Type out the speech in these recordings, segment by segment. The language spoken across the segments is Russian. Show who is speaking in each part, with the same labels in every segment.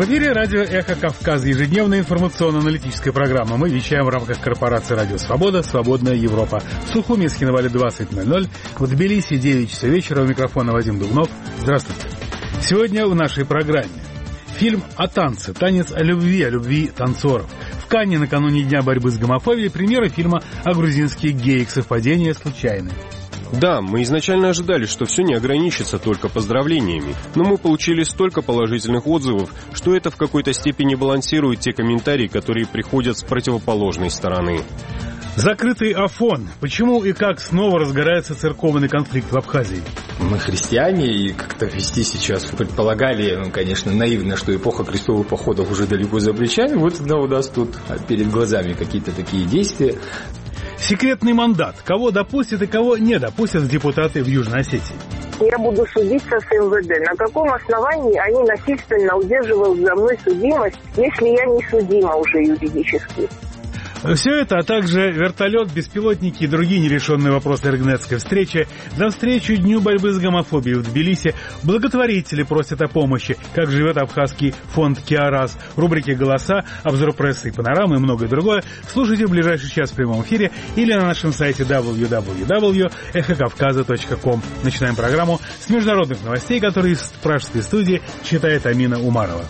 Speaker 1: В эфире радио «Эхо Кавказа», ежедневная информационно-аналитическая программа. Мы вещаем в рамках корпорации «Радио Свобода», «Свободная Европа». В Сухуми с Хинвали 20:00, в Тбилиси 9 часов вечера. У микрофона Вадим Дубнов. Здравствуйте. Сегодня в нашей программе фильм о танце, танец о любви танцоров. В Канне накануне Дня борьбы с гомофобией премьера фильма о грузинских геях. Совпадение случайное.
Speaker 2: Да, мы изначально ожидали, что все не ограничится только поздравлениями, но мы получили столько положительных отзывов, что это в какой-то степени балансирует те комментарии, которые приходят с противоположной стороны.
Speaker 1: Закрытый Афон. Почему и как снова разгорается церковный конфликт в Абхазии?
Speaker 3: Мы христиане, и как-то вести сейчас предполагали, конечно, наивно, что эпоха крестовых походов уже далеко за плечами. Вот тогда у нас тут перед глазами какие-то такие действия.
Speaker 1: Секретный мандат. Кого допустят и кого не допустят депутаты в Южной Осетии?
Speaker 4: Я буду судиться с МВД. На каком основании они насильственно удерживают за мной судимость, если я не судима уже юридически?
Speaker 1: Все это, а также вертолет, беспилотники и другие нерешенные вопросы Ргнецкой встречи. Навстречу Дню борьбы с гомофобией в Тбилиси благотворители просят о помощи. Как живет абхазский фонд «Киарас». Рубрики «Голоса», обзор прессы и панорамы и многое другое слушайте в ближайший час в прямом эфире или на нашем сайте www.эхокавказа.ком. Начинаем программу с международных новостей, которые из пражской студии читает Амина Умарова.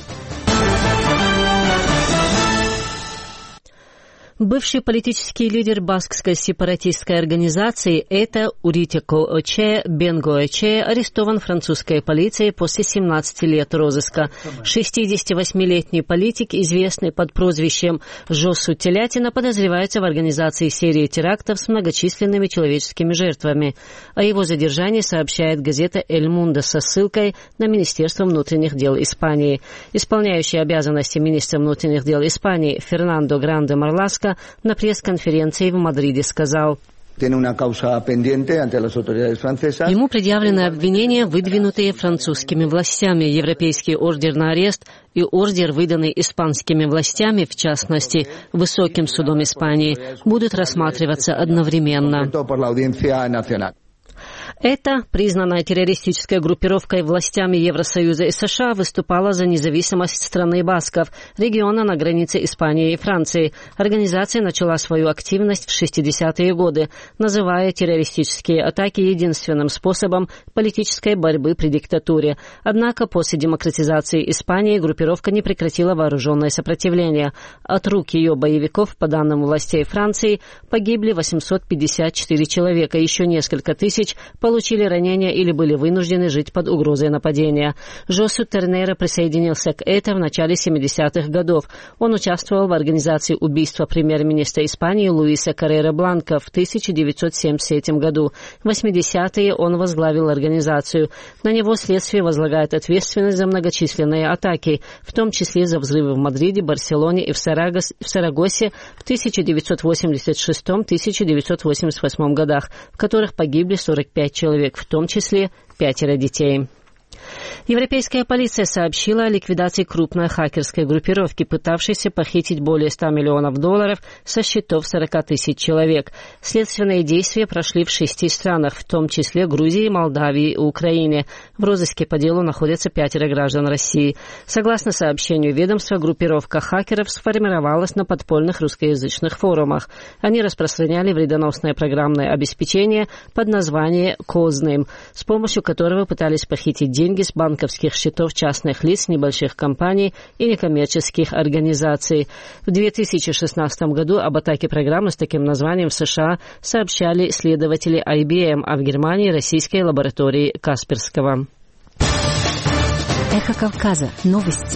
Speaker 5: Бывший политический лидер баскской сепаратистской организации ЭТА Уритеко-Оче Бенго-Оче арестован французской полицией после 17 лет розыска. 68-летний политик, известный под прозвищем Жосу Телятина, подозревается в организации серии терактов с многочисленными человеческими жертвами. О его задержании сообщает газета «Эль Мундо» со ссылкой на Министерство внутренних дел Испании. Исполняющий обязанности министра внутренних дел Испании Фернандо Гранде Марласко на пресс-конференции в Мадриде сказал:
Speaker 6: Ему
Speaker 5: предъявлены обвинения, выдвинутые французскими властями, европейский ордер на арест и ордер, выданный испанскими властями, в частности, Высоким судом Испании, будут рассматриваться одновременно. Это, признанная террористической группировкой властями Евросоюза и США, выступала за независимость страны басков, региона на границе Испании и Франции. Организация начала свою активность в 60-е годы, называя террористические атаки единственным способом политической борьбы при диктатуре. Однако после демократизации Испании группировка не прекратила вооруженное сопротивление. От рук ее боевиков, по данным властей Франции, погибли 854 человека, еще несколько тысяч получили ранения или были вынуждены жить под угрозой нападения. Жосу Тернера присоединился к ЭТА в начале 70-х годов. Он участвовал в организации убийства премьер-министра Испании Луиса Каррера Бланка в 1973 году. В 80-е он возглавил организацию. На него следствие возлагает ответственность за многочисленные атаки, в том числе за взрывы в Мадриде, Барселоне и в Сарагосе в 1986-1988 годах, в которых погибли 45 человек, в том числе 5 детей. Европейская полиция сообщила о ликвидации крупной хакерской группировки, пытавшейся похитить более $100 миллионов со счетов 40 тысяч человек. Следственные действия прошли в 6 странах, в том числе Грузии, Молдавии и Украине. В розыске по делу находятся 5 граждан России. Согласно сообщению ведомства, группировка хакеров сформировалась на подпольных русскоязычных форумах. Они распространяли вредоносное программное обеспечение под названием Codename, с помощью которого пытались похитить деньги с банковских счетов частных лиц, небольших компаний и некоммерческих организаций. В 2016 году об атаке программы с таким названием в США сообщали следователи IBM, а в Германии — российской лаборатории Касперского.
Speaker 7: Эхо Кавказа. Новости.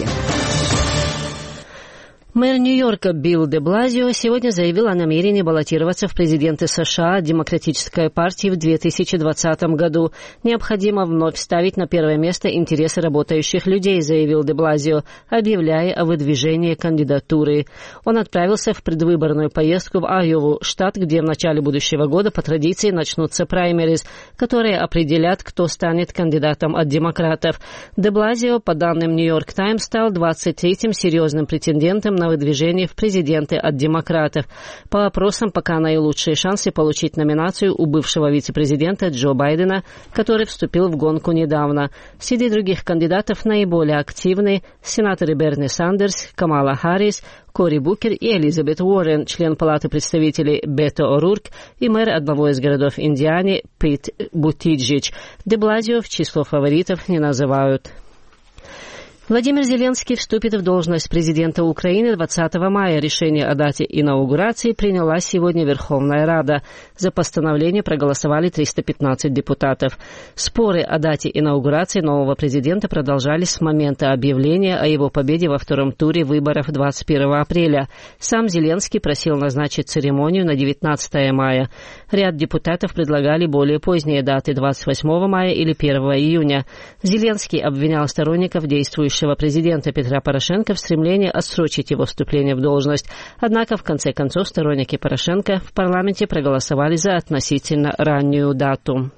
Speaker 5: Мэр Нью-Йорка Билл де Блазио сегодня заявил о намерении баллотироваться в президенты США от Демократической партии в 2020 году. Необходимо вновь ставить на первое место интересы работающих людей, заявил де Блазио, объявляя о выдвижении кандидатуры. Он отправился в предвыборную поездку в Айову, штат, где в начале будущего года по традиции начнутся праймериз, которые определят, кто станет кандидатом от демократов. Де Блазио, по данным Нью-Йорк Таймс, стал 23-м серьезным претендентом на на выдвижение в президенты от демократов. По опросам пока наилучшие шансы получить номинацию у бывшего вице-президента Джо Байдена, который вступил в гонку недавно. Среди других кандидатов наиболее активны сенаторы Берни Сандерс, Камала Харрис, Кори Букер и Элизабет Уоррен, член Палаты представителей Бето О'Рурк и мэр одного из городов Индианы Пит Бутиджич. Де Блазио в число фаворитов не называют. Владимир Зеленский вступит в должность президента Украины 20 мая. Решение о дате инаугурации приняла сегодня Верховная Рада. За постановление проголосовали 315 депутатов. Споры о дате инаугурации нового президента продолжались с момента объявления о его победе во втором туре выборов 21 апреля. Сам Зеленский просил назначить церемонию на 19 мая. Ряд депутатов предлагали более поздние даты 28 мая или 1 июня. Зеленский обвинял сторонников действующего президента Петра Порошенко в стремлении отсрочить его вступление в должность. Однако, в конце концов, сторонники Порошенко в парламенте проголосовали за относительно раннюю дату.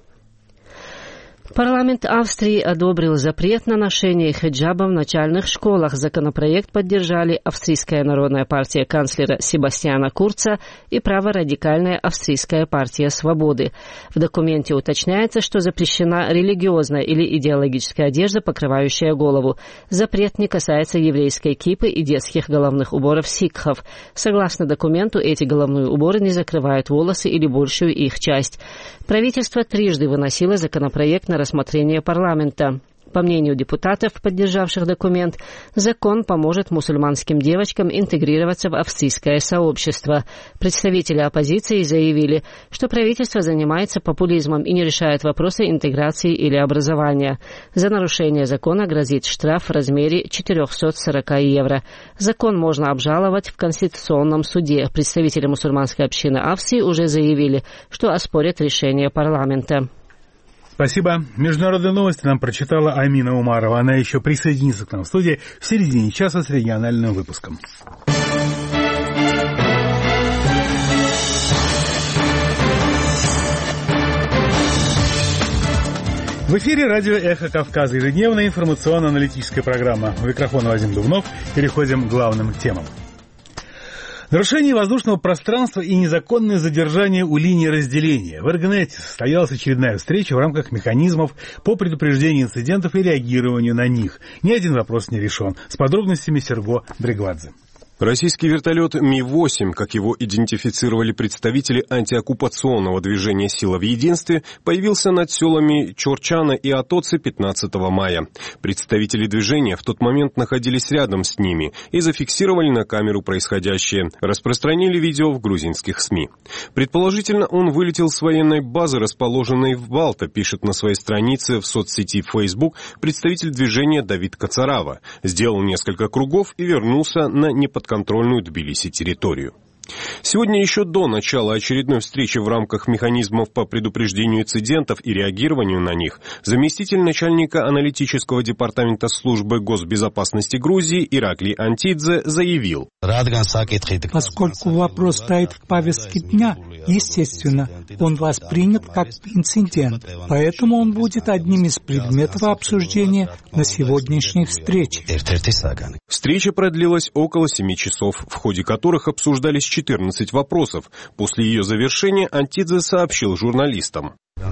Speaker 5: Парламент Австрии одобрил запрет на ношение хиджаба в начальных школах. Законопроект поддержали Австрийская народная партия канцлера Себастьяна Курца и праворадикальная Австрийская партия свободы. В документе уточняется, что запрещена религиозная или идеологическая одежда, покрывающая голову. Запрет не касается еврейской кипы и детских головных уборов сикхов. Согласно документу, эти головные уборы не закрывают волосы или большую их часть. Правительство трижды выносило законопроект на рассмотрение парламента. По мнению депутатов, поддержавших документ, закон поможет мусульманским девочкам интегрироваться в австрийское сообщество. Представители оппозиции заявили, что правительство занимается популизмом и не решает вопросы интеграции или образования. За нарушение закона грозит штраф в размере 440 евро. Закон можно обжаловать в Конституционном суде. Представители мусульманской общины Австрии уже заявили, что оспорят решение парламента.
Speaker 1: Спасибо. Международные новости нам прочитала Амина Умарова. Она еще присоединится к нам в студии в середине часа с региональным выпуском. В эфире радио «Эхо Кавказа», ежедневная информационно-аналитическая программа. У микрофона Вадим Дубнов. Переходим к главным темам. Нарушение воздушного пространства и незаконное задержание у линии разделения. В Эргнете состоялась очередная встреча в рамках механизмов по предупреждению инцидентов и реагированию на них. Ни один вопрос не решен. С подробностями Серго Бригвадзе.
Speaker 2: Российский вертолет Ми-8, как его идентифицировали представители антиоккупационного движения «Сила в единстве», появился над селами Чорчана и Атоци 15 мая. Представители движения в тот момент находились рядом с ними и зафиксировали на камеру происходящее, распространили видео в грузинских СМИ. Предположительно, он вылетел с военной базы, расположенной в Балта, пишет на своей странице в соцсети Facebook представитель движения Давид Кацарава. Сделал несколько кругов и вернулся на неподконтрольную Тбилиси территорию. Сегодня еще до начала очередной встречи в рамках механизмов по предупреждению инцидентов и реагированию на них заместитель начальника аналитического департамента службы госбезопасности Грузии Ираклий Антидзе заявил:
Speaker 6: поскольку вопрос стоит в повестке дня, естественно, он воспринят как инцидент, поэтому он будет одним из предметов обсуждения на сегодняшней встрече.
Speaker 2: Встреча продлилась около 7 часов, в ходе которых обсуждались 14 вопросов. После ее завершения Антидзе сообщил журналистам: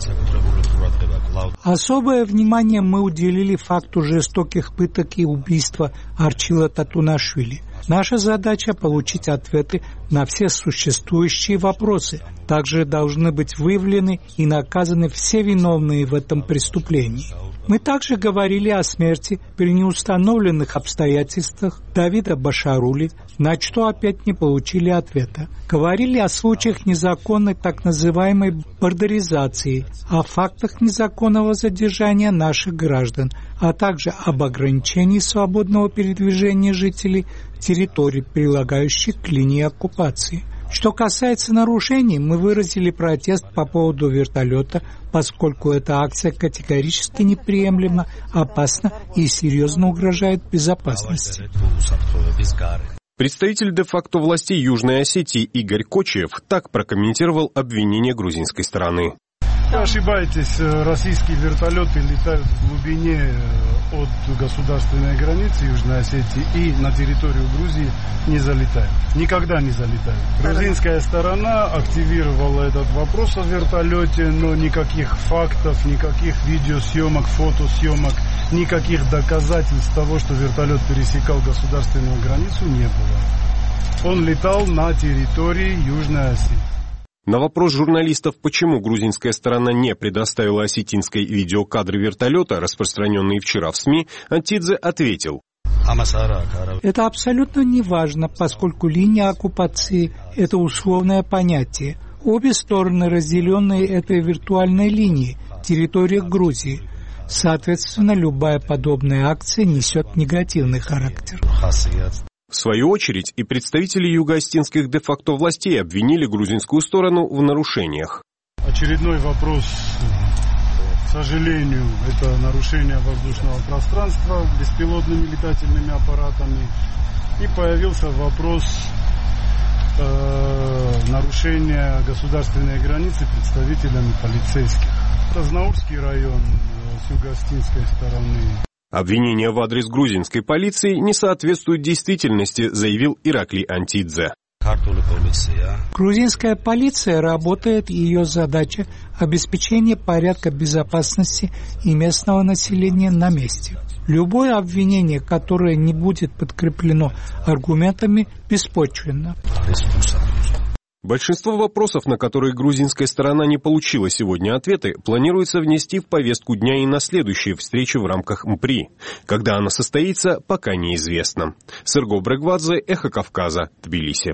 Speaker 6: особое внимание мы уделили факту жестоких пыток и убийства Арчила Татунашвили. Наша задача – получить ответы на все существующие вопросы. Также должны быть выявлены и наказаны все виновные в этом преступлении. Мы также говорили о смерти при неустановленных обстоятельствах Давида Башарули, на что опять не получили ответа. Говорили о случаях незаконной так называемой бордеризации, о фактах незаконного задержания наших граждан, а также об ограничении свободного передвижения жителей территорий, прилагающих к линии оккупации. Что касается нарушений, мы выразили протест по поводу вертолета, поскольку эта акция категорически неприемлема, опасна и серьезно угрожает безопасности.
Speaker 2: Представитель де-факто властей Южной Осетии Игорь Кочиев так прокомментировал обвинение грузинской стороны.
Speaker 7: Вы ошибаетесь, российские вертолеты летают в глубине от государственной границы Южной Осетии и на территорию Грузии не залетают. Никогда не залетают. Грузинская сторона активировала этот вопрос о вертолете, но никаких фактов, никаких видеосъемок, фотосъемок, никаких доказательств того, что вертолет пересекал государственную границу, не было. Он летал на территории Южной Осетии.
Speaker 2: На вопрос журналистов, почему грузинская сторона не предоставила осетинской видеокадры вертолета, распространенные вчера в СМИ, Антидзе ответил:
Speaker 6: это абсолютно не важно, поскольку линия оккупации – это условное понятие. Обе стороны, разделенные этой виртуальной линией, территория Грузии. Соответственно, любая подобная акция несет негативный характер.
Speaker 2: В свою очередь, и представители юго-осетинских де-факто властей обвинили грузинскую сторону в нарушениях.
Speaker 7: Очередной вопрос, к сожалению, это нарушение воздушного пространства беспилотными летательными аппаратами. И появился вопрос нарушения государственной границы представителями полицейских. Это Знаурский район с юго-осетинской стороны.
Speaker 2: Обвинения в адрес грузинской полиции не соответствуют действительности, заявил Ираклий Антидзе.
Speaker 6: Грузинская полиция работает, и ее задача – обеспечение порядка безопасности и местного населения на месте. Любое обвинение, которое не будет подкреплено аргументами, беспочвенно.
Speaker 2: Большинство вопросов, на которые грузинская сторона не получила сегодня ответы, планируется внести в повестку дня и на следующие встречи в рамках МПРИ. Когда она состоится, пока неизвестно. Серго Брегвадзе, Эхо Кавказа, Тбилиси.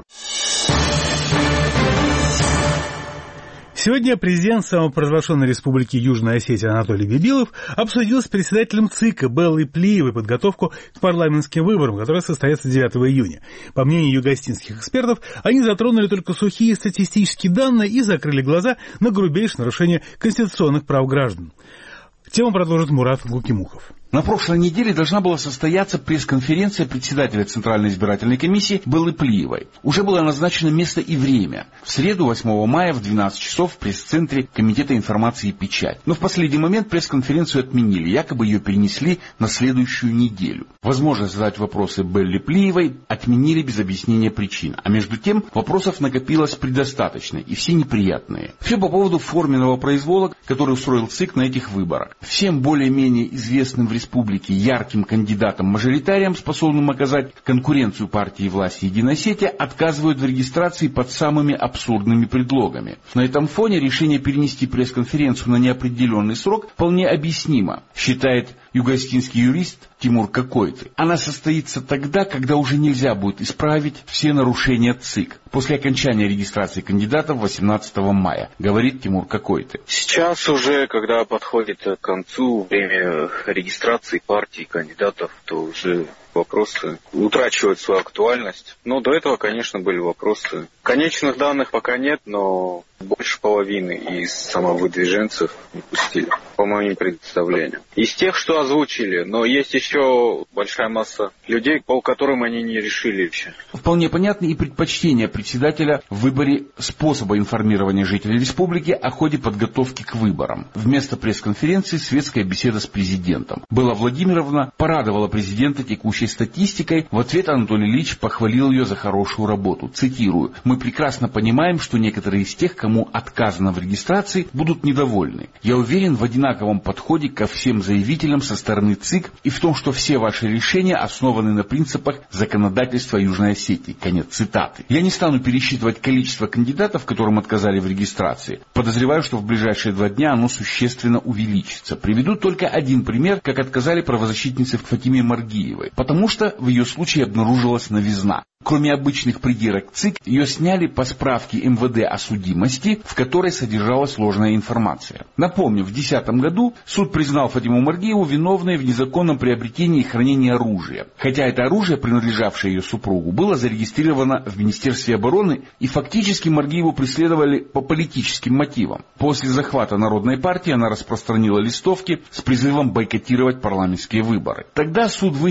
Speaker 1: Сегодня президент самопровозглашенной республики Южная Осетия Анатолий Бибилов обсудил с председателем ЦИКа Беллой Плиевой подготовку к парламентским выборам, которые состоятся 9 июня. По мнению югоостинских экспертов, они затронули только сухие статистические данные и закрыли глаза на грубейшее нарушение конституционных прав граждан. Тему продолжит Мурат Гукимухов.
Speaker 8: На прошлой неделе должна была состояться пресс-конференция председателя Центральной избирательной комиссии Беллы Плиевой. Уже было назначено место и время. В среду, 8 мая, в 12 часов в пресс-центре Комитета информации и печать. Но в последний момент пресс-конференцию отменили, якобы ее перенесли на следующую неделю. Возможность задать вопросы Белле Плиевой отменили без объяснения причин. А между тем вопросов накопилось предостаточно, и все неприятные. Все по поводу форменного произвола, который устроил ЦИК на этих выборах. Всем более-менее известным в республике ярким кандидатам-мажоритариям, способным оказать конкуренцию партии власти Единая Осетия, отказывают в регистрации под самыми абсурдными предлогами. На этом фоне решение перенести пресс-конференцию на неопределенный срок вполне объяснимо, считает юго-осетинский юрист Тимур Какойты. Она состоится тогда, когда уже нельзя будет исправить все нарушения ЦИК. После окончания регистрации кандидатов 18 мая, говорит Тимур Какойты.
Speaker 9: Сейчас уже, когда подходит к концу время регистрации партий, кандидатов, то уже вопросы утрачивают свою актуальность. Но до этого, конечно, были вопросы. Конечных данных пока нет, но больше половины из самовыдвиженцев не пустили, по моим представлениям. Из тех, что озвучили, но есть еще большая масса людей, по которым они не решили еще.
Speaker 8: Вполне понятны и предпочтения председателя в выборе способа информирования жителей республики о ходе подготовки к выборам. Вместо пресс-конференции светская беседа с президентом. Белла Владимировна порадовала президента текущей статистикой. В ответ Анатолий Ильич похвалил ее за хорошую работу. Цитирую: «Мы прекрасно понимаем, что некоторые из тех, кому отказано в регистрации, будут недовольны. Я уверен в одинаковом подходе ко всем заявителям со стороны ЦИК и в том, что все ваши решения основаны на принципах законодательства Южной Осетии». Конец цитаты. Я не стану пересчитывать количество кандидатов, которым отказали в регистрации. Подозреваю, что в ближайшие 2 дня оно существенно увеличится. Приведу только один пример, как отказали правозащитнице Фатиме Маргиевой, потому что в ее случае обнаружилась новизна. Кроме обычных придирок ЦИК, ее сняли по справке МВД о судимости, в которой содержалась ложная информация. Напомню, в 2010 году суд признал Фатиму Маргиеву виновной в незаконном приобретении и хранении оружия. Хотя это оружие, принадлежавшее ее супругу, было зарегистрировано в Министерстве обороны, и фактически Маргиеву преследовали по политическим мотивам. После захвата Народной партии она распространила листовки с призывом бойкотировать парламентские выборы. Тогда суд вынес ей наказание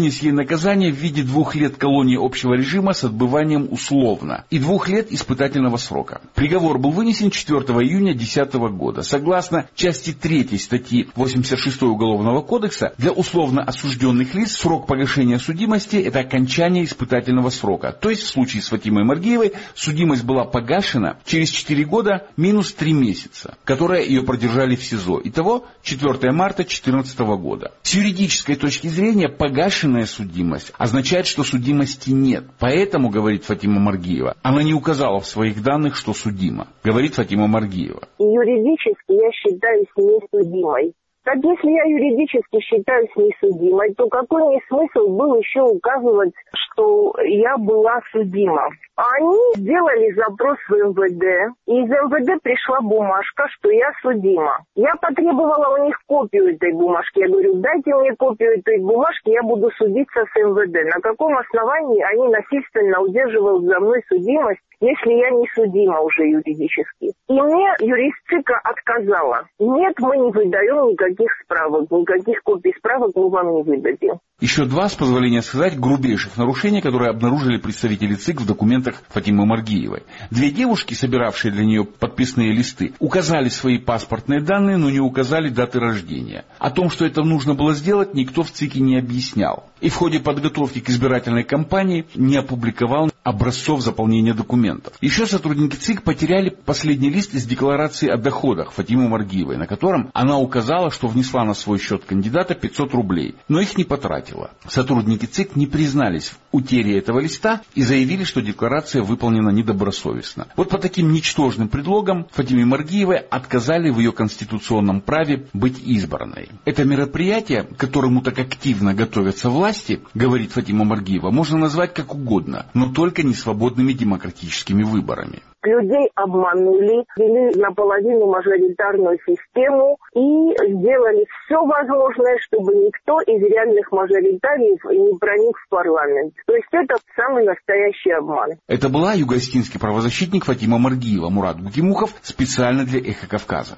Speaker 8: наказание в виде 2 лет колонии общего режима с отбыванием условно и 2 лет испытательного срока. Приговор был вынесен 4 июня 2010 года. Согласно части 3 статьи 86 Уголовного кодекса, для условно осужденных лиц срок погашения судимости – это окончание испытательного срока. То есть в случае с Фатимой Маргиевой судимость была погашена через 4 года минус 3 месяца, которые ее продержали в СИЗО. Итого 4 марта 2014 года. С юридической точки зрения погашенная судимость означает, что судимости нет. Поэтому, говорит Фатима Маргиева, она не указала в своих данных, что судима. Говорит Фатима Маргиева.
Speaker 4: Юридически я считаюсь несудимой. Так если я юридически считаюсь несудимой, то какой мне смысл был еще указывать, что я была судима? Они сделали запрос в МВД, и из МВД пришла бумажка, что я судима. Я потребовала у них копию этой бумажки. Я говорю, дайте мне копию этой бумажки, я буду судиться с МВД. На каком основании они насильственно удерживают за мной судимость, если я не судима уже юридически? И мне юрист ЦИКа отказала. Нет, мы не выдаем никаких справок, никаких копий справок мы вам не выдадим.
Speaker 8: Еще 2, с позволения сказать, грубейших нарушения, которые обнаружили представители ЦИК в документах Фатимы Маргиевой. 2 девушки, собиравшие для нее подписные листы, указали свои паспортные данные, но не указали даты рождения. О том, что это нужно было сделать, никто в ЦИКе не объяснял. И в ходе подготовки к избирательной кампании не опубликовал образцов заполнения документов. Еще сотрудники ЦИК потеряли последний лист из декларации о доходах Фатимы Маргиевой, на котором она указала, что внесла на свой счет кандидата 500 рублей, но их не потратила. Сотрудники ЦИК не признались в утере этого листа и заявили, что декларация выполнена недобросовестно. Вот по таким ничтожным предлогам Фатиме Маргиевой отказали в ее конституционном праве быть избранной. Это мероприятие, к которому так активно готовятся власти, говорит Фатима Маргиева, можно назвать как угодно, но только не свободными демократическими выборами.
Speaker 4: Людей обманули, ввели наполовину мажоритарную систему и сделали все возможное, чтобы никто из реальных мажоритариев не проник в парламент. То есть это самый настоящий обман.
Speaker 8: Это была юго-осетинский правозащитник Фатима Маргиева, Мурат Гукимухов, специально для «Эхо Кавказа».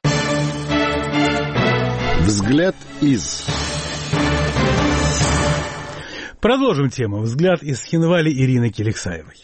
Speaker 10: Взгляд из...
Speaker 1: Продолжим тему. Взгляд из Хинвали Ирины Келексаевой.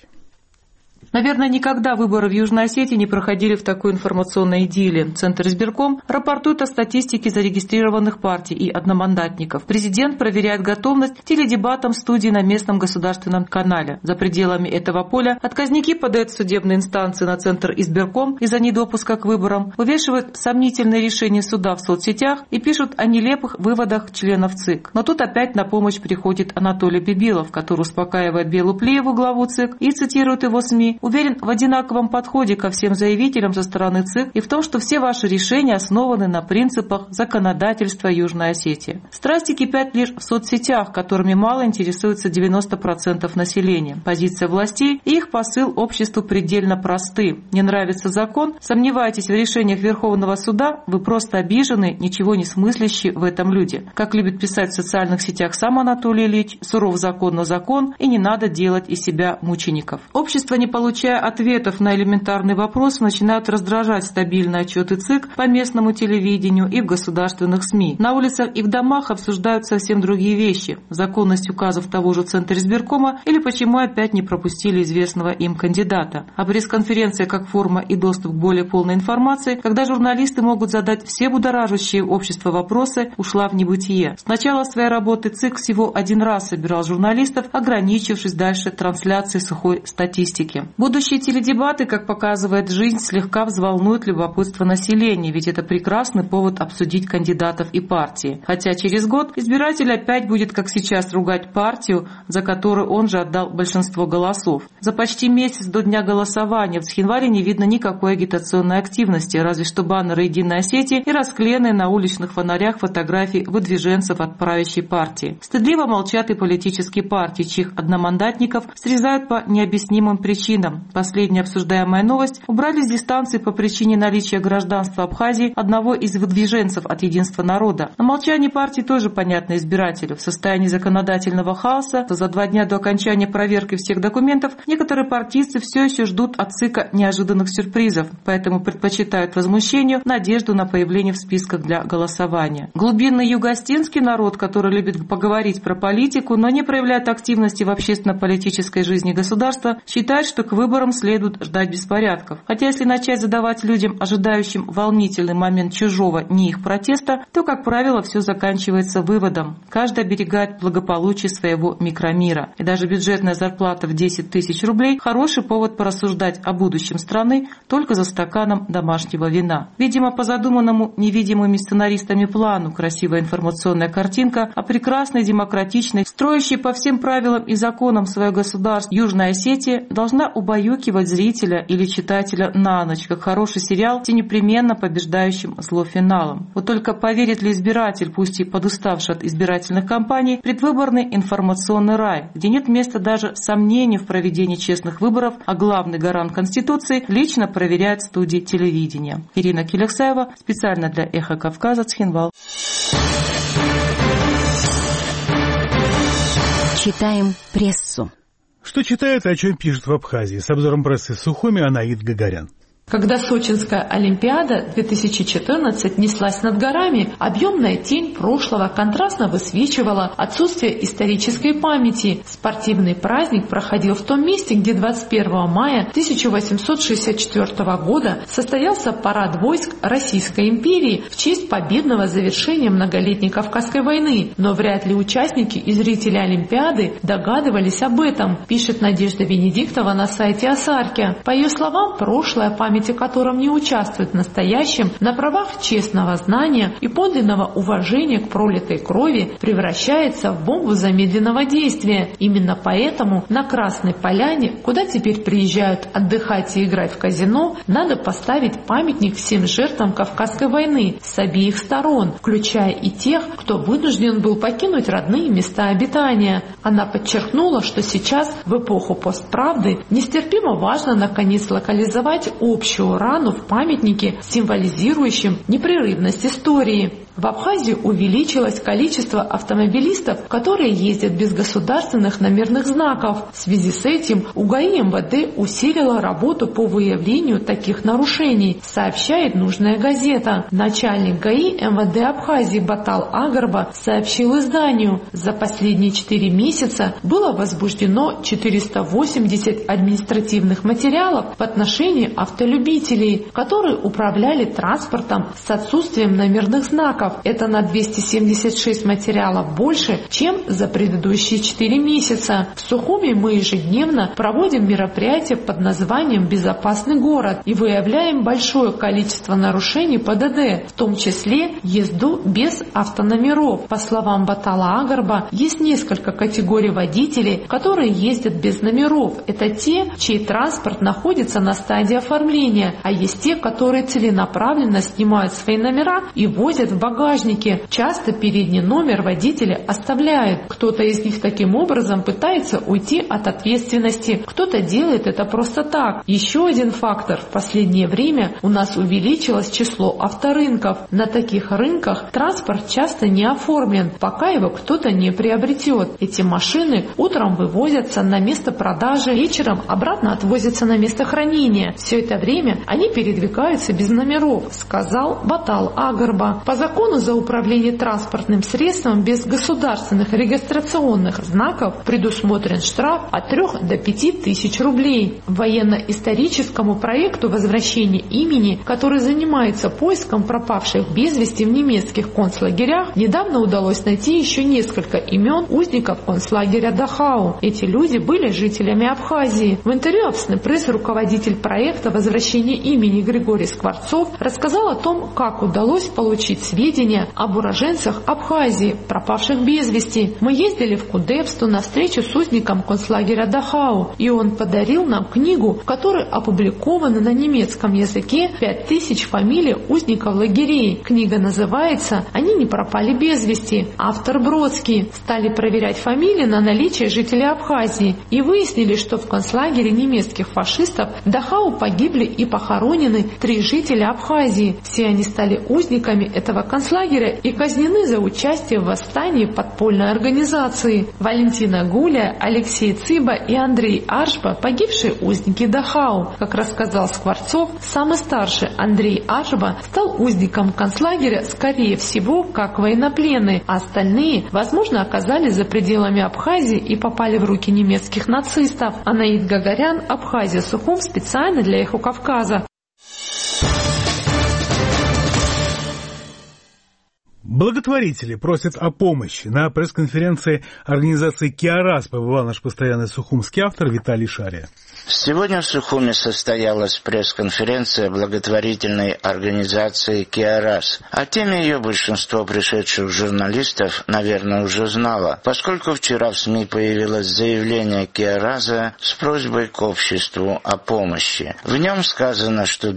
Speaker 11: Наверное, никогда выборы в Южной Осетии не проходили в такой информационной идиллии. Центр избирком рапортует о статистике зарегистрированных партий и одномандатников. Президент проверяет готовность к теледебатам студии на местном государственном канале. За пределами этого поля отказники подают в судебные инстанции на Центр избирком из-за недопуска к выборам, увешивают сомнительные решения суда в соцсетях и пишут о нелепых выводах членов ЦИК. Но тут опять на помощь приходит Анатолий Бибилов, который успокаивает Белу Плееву, главу ЦИК, и цитирует его СМИ: уверен в одинаковом подходе ко всем заявителям со стороны ЦИК и в том, что все ваши решения основаны на принципах законодательства Южной Осетии. Страсти кипят лишь в соцсетях, которыми мало интересуется 90% населения. Позиция властей и их посыл обществу предельно просты. Не нравится закон, сомневаетесь в решениях Верховного суда, вы просто обижены, ничего не смыслящие в этом люди. Как любит писать в социальных сетях сам Анатолий Ильич, суров закон на закон, и не надо делать из себя мучеников. Общество, не получая ответов на элементарный вопрос, начинают раздражать стабильные отчеты ЦИК по местному телевидению и в государственных СМИ. На улицах и в домах обсуждают совсем другие вещи. Законность указов того же Центра избиркома или почему опять не пропустили известного им кандидата. А пресс-конференция как форма и доступ к более полной информации, когда журналисты могут задать все будоражащие общество вопросы, ушла в небытие. С начала своей работы ЦИК всего 1 раз собирал журналистов, ограничившись дальше трансляцией сухой статистики. Будущие теледебаты, как показывает жизнь, слегка взволнуют любопытство населения, ведь это прекрасный повод обсудить кандидатов и партии. Хотя через год избиратель опять будет, как сейчас, ругать партию, за которую он же отдал большинство голосов. За почти месяц до дня голосования в Цхинвале не видно никакой агитационной активности, разве что баннеры «Единой Осетии» и расклеенные на уличных фонарях фотографии выдвиженцев от правящей партии. Стыдливо молчат и политические партии, чьих одномандатников срезают по необъяснимым причинам, Украина. Последняя обсуждаемая новость: убрали с дистанции по причине наличия гражданства Абхазии одного из выдвиженцев от единства народа. Но молчание партии тоже понятно избирателю. В состоянии законодательного хаоса за 2 дня до окончания проверки всех документов некоторые партийцы все еще ждут от ЦИКа неожиданных сюрпризов, поэтому предпочитают возмущению надежду на появление в списках для голосования. Глубинный юго-остинский народ, который любит поговорить про политику, но не проявляет активности в общественно-политической жизни государства, считает, что к выборам следует ждать беспорядков. Хотя если начать задавать людям, ожидающим волнительный момент чужого, не их протеста, то, как правило, все заканчивается выводом. Каждый оберегает благополучие своего микромира. И даже бюджетная зарплата в 10 тысяч рублей – хороший повод порассуждать о будущем страны только за стаканом домашнего вина. Видимо, по задуманному невидимыми сценаристами плану красивая информационная картинка о прекрасной, демократичной, строящей по всем правилам и законам свое государство Южной Осетии должна убаюкивать зрителя или читателя на ночь, как хороший сериал с непременно побеждающим зло финалом. Вот только поверит ли избиратель, пусть и подуставший от избирательных кампаний, предвыборный информационный рай, где нет места даже сомнению в проведении честных выборов, а главный гарант Конституции лично проверяет студии телевидения. Ирина Келексаева, специально для «Эхо Кавказа», Цхинвал.
Speaker 12: Читаем прессу.
Speaker 1: Что читают и о чем пишут в Абхазии? С обзором прессы Сухуми Анаид Гагарян.
Speaker 13: Когда Сочинская Олимпиада 2014 неслась над горами, объемная тень прошлого контрастно высвечивала отсутствие исторической памяти. Спортивный праздник проходил в том месте, где 21 мая 1864 года состоялся парад войск Российской империи в честь победного завершения многолетней Кавказской войны. Но вряд ли участники и зрители Олимпиады догадывались об этом, пишет Надежда Венедиктова на сайте Асарки. По ее словам, прошлая память, о котором не участвует в настоящем, на правах честного знания и подлинного уважения к пролитой крови превращается в бомбу замедленного действия. Именно поэтому на Красной Поляне, куда теперь приезжают отдыхать и играть в казино, надо поставить памятник всем жертвам Кавказской войны с обеих сторон, включая и тех, кто вынужден был покинуть родные места обитания. Она подчеркнула, что сейчас, в эпоху постправды, нестерпимо важно наконец локализовать общую рану в памятнике, символизирующем непрерывность истории. В Абхазии увеличилось количество автомобилистов, которые ездят без государственных номерных знаков. В связи с этим УГАИ МВД усилила работу по выявлению таких нарушений, сообщает нужная газета. Начальник ГАИ МВД Абхазии Батал Агарба сообщил изданию: за последние 4 месяца было возбуждено 480 административных материалов в отношении автолюбителей, которые управляли транспортом с отсутствием номерных знаков. Это на 276 материалов больше, чем за предыдущие 4 месяца. В Сухуми мы ежедневно проводим мероприятия под названием «Безопасный город» и выявляем большое количество нарушений ПДД, в том числе езду без автономеров. По словам Батала Агарба, есть несколько категорий водителей, которые ездят без номеров. Это те, чей транспорт находится на стадии оформления, а есть те, которые целенаправленно снимают свои номера и возят в багажнике. Часто передний номер водители оставляют. Кто-то из них таким образом пытается уйти от ответственности, кто-то делает это просто так. Еще один фактор: в последнее время у нас увеличилось число авторынков. На таких рынках транспорт часто не оформлен, пока его кто-то не приобретет. Эти машины утром вывозятся на место продажи, вечером обратно отвозятся на место хранения. Все это время они передвигаются без номеров, сказал Батал Агарба. По закону за управление транспортным средством без государственных регистрационных знаков предусмотрен штраф от 3 до 5 тысяч рублей. Военно-историческому проекту возвращения имени, который занимается поиском пропавших без вести в немецких концлагерях, недавно удалось найти еще несколько имен узников концлагеря Дахау. Эти люди были жителями Абхазии. В интервью Общественный пресс руководитель проекта возвращения имени Григорий Скворцов рассказал о том, как удалось получить сведения сведения об уроженцах Абхазии, пропавших без вести. Мы ездили в Кудепсту на встречу с узником концлагеря Дахау, и он подарил нам книгу, в которой опубликованы на немецком языке 5000 фамилий узников лагерей. Книга называется «Они не пропали без вести». Автор Бродский. Стали проверять фамилии на наличие жителей Абхазии и выяснили, что в концлагере немецких фашистов в Дахау погибли и похоронены 3 жителя Абхазии. Все они стали узниками этого концлагеря и казнены за участие в восстании подпольной организации. Валентина Гуля, Алексей Цыба и Андрей Аршба – погибшие узники Дахау. Как рассказал Скворцов, самый старший Андрей Аршба стал узником концлагеря, скорее всего, как военнопленный, а остальные, возможно, оказались за пределами Абхазии и попали в руки немецких нацистов. Анаид Гагарян, Абхазия, Сухум, специально для «Эхо Кавказа».
Speaker 1: Благотворители просят о помощи. На пресс-конференции организации «Киарас» побывал наш постоянный сухумский автор Виталий Шария.
Speaker 14: Сегодня в Сухуме состоялась пресс-конференция благотворительной организации «Киарас». О теме ее большинство пришедших журналистов, наверное, уже знало, поскольку вчера в СМИ появилось заявление «Киараза» с просьбой к обществу о помощи. В нем сказано, что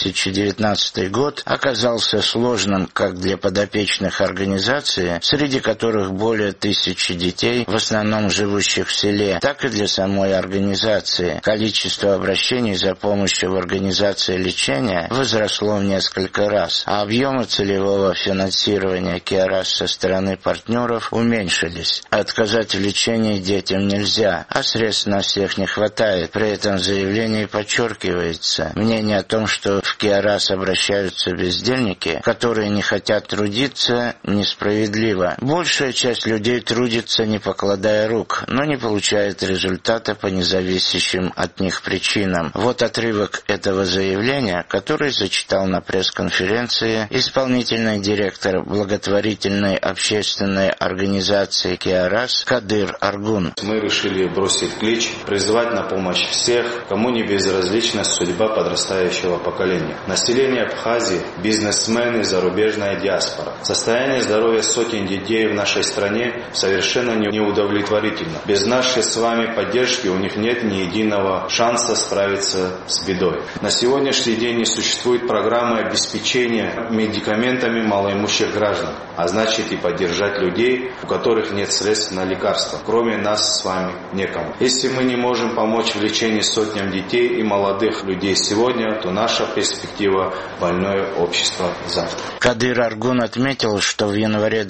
Speaker 14: 2019 год оказался сложным как для подопечных организации, среди которых более 1000 детей, в основном живущих в селе, так и для самой организации. Количество обращений за помощью в организации лечения возросло в несколько раз, а объемы целевого финансирования «Киарас» со стороны партнеров уменьшились. Отказать в лечении детям нельзя, а средств на всех не хватает. При этом в заявлении подчеркивается мнение о том, что в «Киарас» обращаются бездельники, которые не хотят трудиться, несправедливо. Большая часть людей трудится, не покладая рук, но не получает результата по независящим от них причинам. Вот отрывок этого заявления, который зачитал на пресс-конференции исполнительный директор благотворительной общественной организации «Киарас» Кадыр Аргун.
Speaker 15: Мы решили бросить клич, призвать на помощь всех, кому не безразлична судьба подрастающего поколения. Население Абхазии, бизнесмены, зарубежная диаспора. Состояние здоровья сотен детей в нашей стране совершенно неудовлетворительно. Без нашей с вами поддержки у них нет ни единого шанса справиться с бедой. На сегодняшний день не существует программы обеспечения медикаментами малоимущих граждан, а значит и поддержать людей, у которых нет средств на лекарства. Кроме нас с вами некому. Если мы не можем помочь в лечении сотням детей и молодых людей сегодня, то наша перспектива – больное общество завтра.
Speaker 14: Кадыр Аргун отметил, что в январе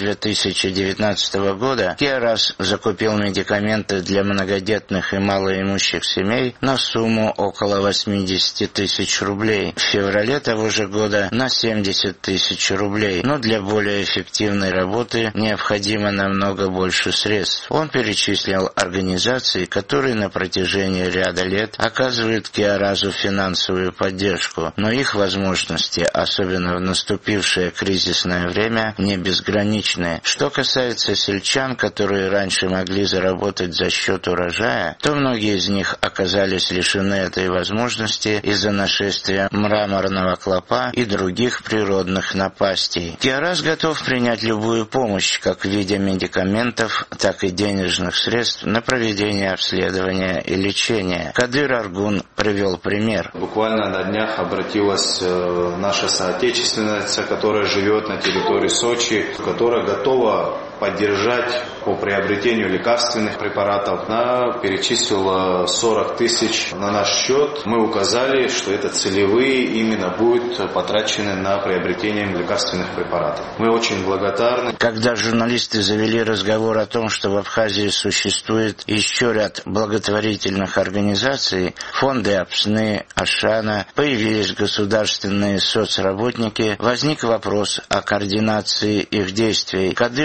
Speaker 14: 2019 года «Киарас» закупил медикаменты для многодетных и малоимущих семей на сумму около 80 тысяч рублей. В феврале того же года на 70 тысяч рублей. Но для более эффективной работы необходимо намного больше средств. Он перечислил организации, которые на протяжении ряда лет оказывают «Киаразу» финансовую поддержку. Но их возможности, особенно в наступившее кризисное время, не безграничны. Что касается сельчан, которые раньше могли заработать за счет урожая, то многие из них оказались лишены этой возможности из-за нашествия мраморного клопа и других природных напастей. «Киарас» готов принять любую помощь, как в виде медикаментов, так и денежных средств на проведение обследования и лечения. Кадыр Аргун привел пример.
Speaker 15: Буквально на днях обратилась наша соотечественница, которая живет на территории Сочи, которая готова поддержать по приобретению лекарственных препаратов. Она перечислила 40 тысяч на наш счет. Мы указали, что это целевые именно будут потрачены на приобретение лекарственных препаратов. Мы очень благодарны.
Speaker 14: Когда журналисты завели разговор о том, что в Абхазии существует еще ряд благотворительных организаций, фонды Апсны, Ашана, появились государственные соцработники, возник вопрос о координации их действий. Кадыр Аргун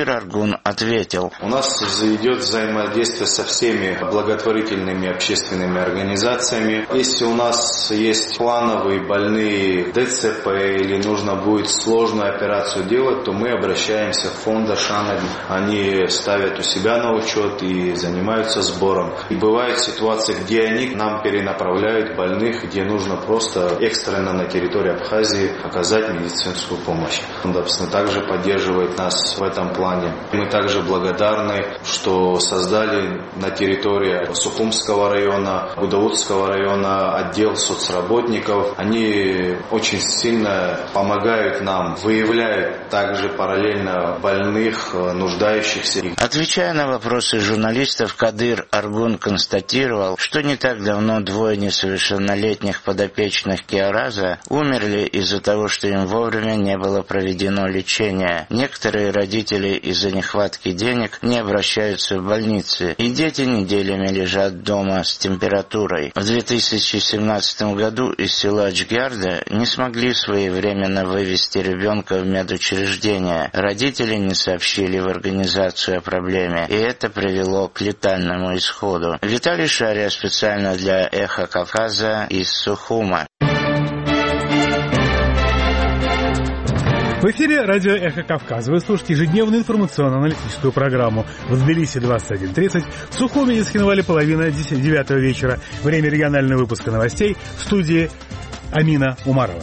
Speaker 14: Аргун ответил.
Speaker 15: У нас идет взаимодействие со всеми благотворительными общественными организациями. Если у нас есть плановые больные ДЦП или нужно будет сложную операцию делать, то мы обращаемся в фонд Ашана. Они ставят у себя на учет и занимаются сбором. И бывают ситуации, где они нам перенаправляют больных, где нужно просто экстренно на территории Абхазии оказать медицинскую помощь. Он, собственно, также поддерживает нас в этом плане. Мы также благодарны, что создали на территории Сухумского района, Гудаутского района отдел соцработников. Они очень сильно помогают нам, выявляют также параллельно больных, нуждающихся.
Speaker 14: Отвечая на вопросы журналистов, Кадыр Аргун констатировал, что не так давно двое несовершеннолетних подопечных Киараза умерли из-за того, что им вовремя не было проведено лечение. Некоторые родители из-за нехватки денег не обращаются в больницы, и дети неделями лежат дома с температурой. В 2017 году из села Ачгярда не смогли своевременно вывести ребенка в медучреждение. Родители не сообщили в организацию о проблеме, и это привело к летальному исходу. Виталий Шария специально для «Эхо Кавказа» из Сухума.
Speaker 1: В эфире радио «Эхо Кавказа». Вы слушаете ежедневную информационно-аналитическую программу. В Тбилиси 21:30, в Сухуме и Схинвале половина 9 вечера. Время регионального выпуска новостей в студии Амина Умарова.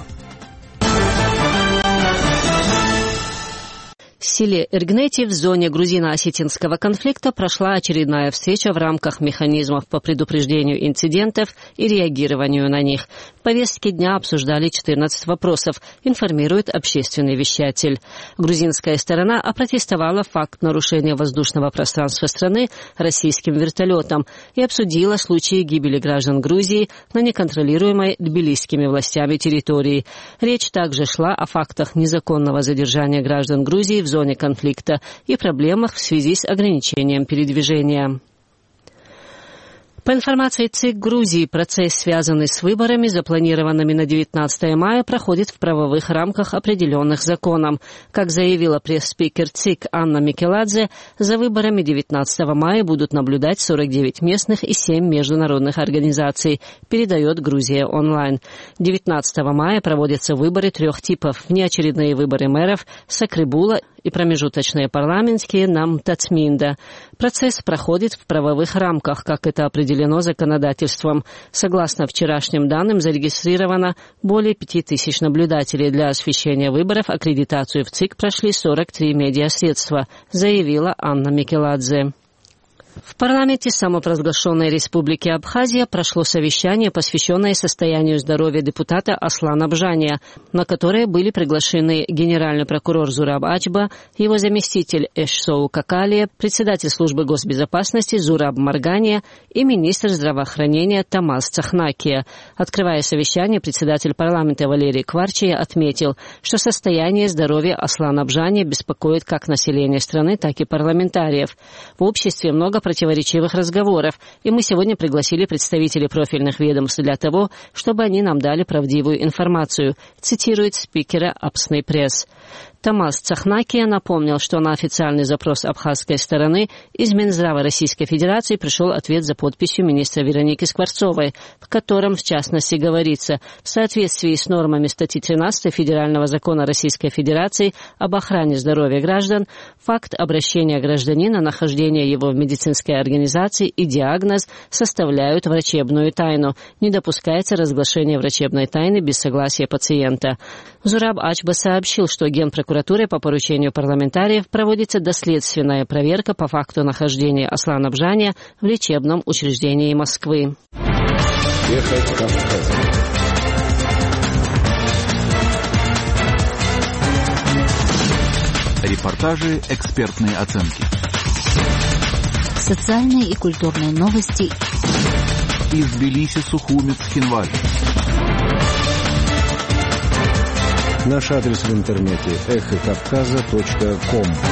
Speaker 5: В селе Иргнети в зоне грузино-осетинского конфликта прошла очередная встреча в рамках механизмов по предупреждению инцидентов и реагированию на них. В повестке дня обсуждали 14 вопросов, информирует общественный вещатель. Грузинская сторона опротестовала факт нарушения воздушного пространства страны российским вертолетом и обсудила случаи гибели граждан Грузии на неконтролируемой тбилисскими властями территории. Речь также шла о фактах незаконного задержания граждан Грузии в зоне конфликта и проблемах в связи с ограничением передвижения. По информации ЦИК Грузии, процесс, связанный с выборами, запланированными на 19 мая, проходит в правовых рамках, определенных законом. Как заявила пресс-спикер ЦИК Анна Микеладзе, за выборами 19 мая будут наблюдать 49 местных и 7 международных организаций, передает Грузия онлайн. 19 мая проводятся выборы 3 типов: внеочередные выборы мэров Сакрибула и промежуточные парламентские на Мтацминда. Процесс проходит в правовых рамках, как это определено законодательством. Согласно вчерашним данным, зарегистрировано более 5000 наблюдателей. Для освещения выборов аккредитацию в ЦИК прошли 43 медиасредства, заявила Анна Микеладзе. В парламенте самопровозглашенной Республики Абхазия прошло совещание, посвященное состоянию здоровья депутата Аслана Бжания, на которое были приглашены генеральный прокурор Зураб Ачба, его заместитель Эшсоу Какалия, председатель службы госбезопасности Зураб Маргания и министр здравоохранения Тамас Цахнакия. Открывая совещание, председатель парламента Валерий Кварчия отметил, что состояние здоровья Аслана Бжания беспокоит как население страны, так и парламентариев. В обществе много противоречивых разговоров, и мы сегодня пригласили представителей профильных ведомств для того, чтобы они нам дали правдивую информацию, цитирует спикера Апсный пресс. Тамас Цахнакия напомнил, что на официальный запрос абхазской стороны из Минздрава Российской Федерации пришел ответ за подписью министра Вероники Скворцовой, в котором, в частности, говорится: в соответствии с нормами статьи 13 Федерального закона Российской Федерации об охране здоровья граждан, факт обращения гражданина, нахождение его в медицинской организации и диагноз составляют врачебную тайну. Не допускается разглашение врачебной тайны без согласия пациента. Зураб Ачба сообщил, что Генпрокуратурой по поручению парламентариев проводится доследственная проверка по факту нахождения Аслана Бжания в лечебном учреждении Москвы.
Speaker 16: Репортажи, экспертные оценки.
Speaker 12: Социальные и культурные новости.
Speaker 16: Из Тбилиси, Сухуми, Схинвали.
Speaker 10: Наш адрес в интернете эхокавказа.ком.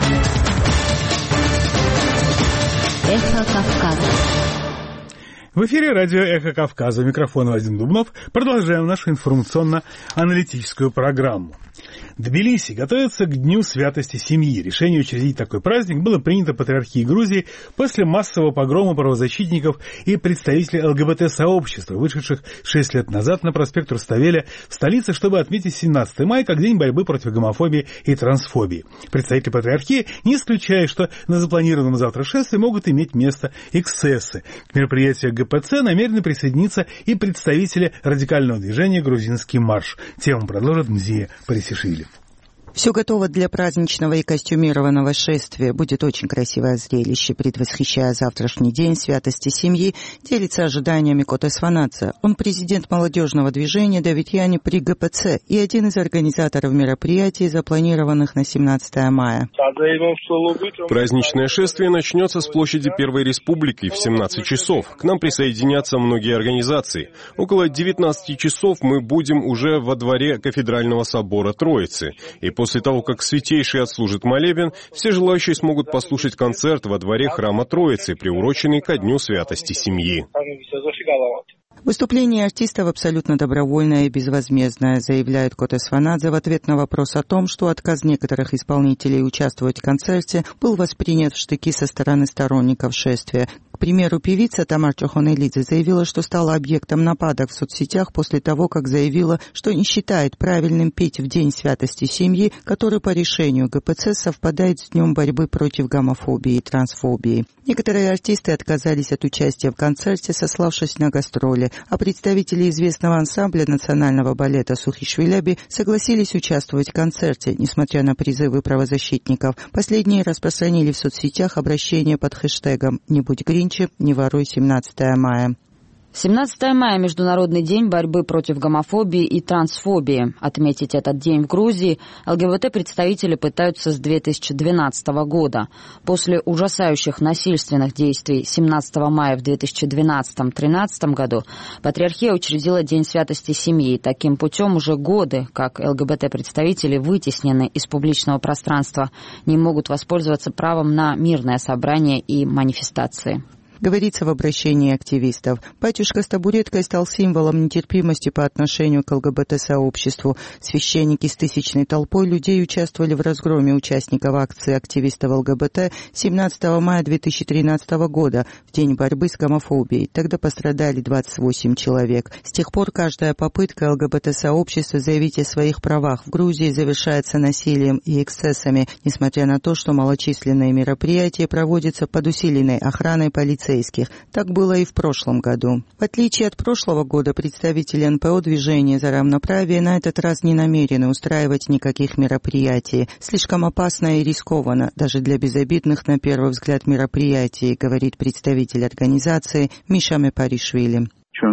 Speaker 12: Эхо Кавказа.
Speaker 1: В эфире радио «Эхо Кавказа». У микрофона Вадим Дубнов. Продолжаем нашу информационно-аналитическую программу. Тбилиси готовится к Дню святости семьи. Решение учредить такой праздник было принято Патриархией Грузии после массового погрома правозащитников и представителей ЛГБТ-сообщества, вышедших 6 лет назад на проспект Руставеля в столице, чтобы отметить 17 мая как День борьбы против гомофобии и трансфобии. Представители Патриархии не исключают, что на запланированном завтра шествии могут иметь место эксцессы. К мероприятию ГПЦ намерены присоединиться и представители радикального движения «Грузинский марш». Тему продолжит Мзия Парисишвили.
Speaker 17: Все готово для праздничного и костюмированного шествия. Будет очень красивое зрелище. Предвосхищая завтрашний день святости семьи, делится ожиданиями Котес Ванадзе. Он президент молодежного движения Давидьяне при ГПЦ и один из организаторов мероприятий, запланированных на 17 мая.
Speaker 2: Праздничное шествие начнется с площади Первой Республики в 17 часов. К нам присоединятся многие организации. Около 19 часов мы будем уже во дворе Кафедрального собора Троицы. И после того, как Святейший отслужит молебен, все желающие смогут послушать концерт во дворе храма Троицы, приуроченный ко Дню святости семьи.
Speaker 17: Выступление артистов абсолютно добровольное и безвозмездное, заявляет Котес Ванадзе в ответ на вопрос о том, что отказ некоторых исполнителей участвовать в концерте был воспринят в штыки со стороны сторонников шествия. К примеру, певица Тамар Чохонелидзе заявила, что стала объектом нападок в соцсетях после того, как заявила, что не считает правильным петь в День святости семьи, который по решению ГПЦ совпадает с Днем борьбы против гомофобии и трансфобии. Некоторые артисты отказались от участия в концерте, сославшись на гастроли, а представители известного ансамбля национального балета «Сухишвиляби» согласились участвовать в концерте, несмотря на призывы правозащитников. Последние распространили в соцсетях обращение под хэштегом «Не будь Гринчи, не воруй 17 мая».
Speaker 18: 17 мая – Международный день борьбы против гомофобии и трансфобии. Отметить этот день в Грузии ЛГБТ-представители пытаются с 2012 года. После ужасающих насильственных действий 17 мая в 2012-2013 году Патриархия учредила День святости семьи. Таким путем уже годы, как ЛГБТ-представители вытеснены из публичного пространства, не могут воспользоваться правом на мирное собрание и манифестации.
Speaker 17: Говорится в обращении активистов. Батюшка с табуреткой стал символом нетерпимости по отношению к ЛГБТ-сообществу. Священники с тысячной толпой людей участвовали в разгроме участников акции активистов ЛГБТ 17 мая 2013 года, в день борьбы с гомофобией. Тогда пострадали 28 человек. С тех пор каждая попытка ЛГБТ-сообщества заявить о своих правах в Грузии завершается насилием и эксцессами, несмотря на то, что малочисленные мероприятия проводятся под усиленной охраной полиции. Так было и в прошлом году. В отличие от прошлого года, представители НПО «Движение за равноправие» на этот раз не намерены устраивать никаких мероприятий. Слишком опасно и рискованно, даже для безобидных на первый взгляд мероприятий, говорит представитель организации Миша Мепаришвили.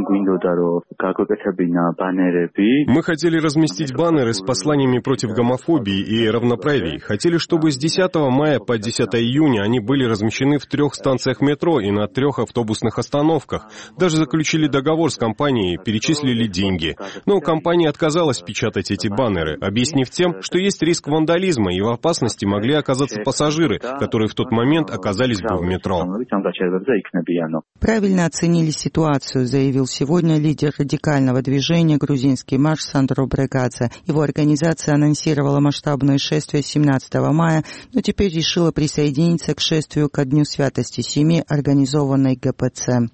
Speaker 2: Мы хотели разместить баннеры с посланиями против гомофобии и равноправия. Хотели, чтобы с 10 мая по 10 июня они были размещены в 3 станциях метро и на 3 автобусных остановках. Даже заключили договор с компанией, перечислили деньги. Но компания отказалась печатать эти баннеры, объяснив тем, что есть риск вандализма и в опасности могли оказаться пассажиры, которые в тот момент оказались бы в метро.
Speaker 17: Правильно оценили ситуацию, заявил сегодня лидер радикального движения «Грузинский марш» Сандро Брегадзе. Его организация анонсировала масштабное шествие 17 мая, но теперь решила присоединиться к шествию ко Дню святости семьи, организованной ГПЦ.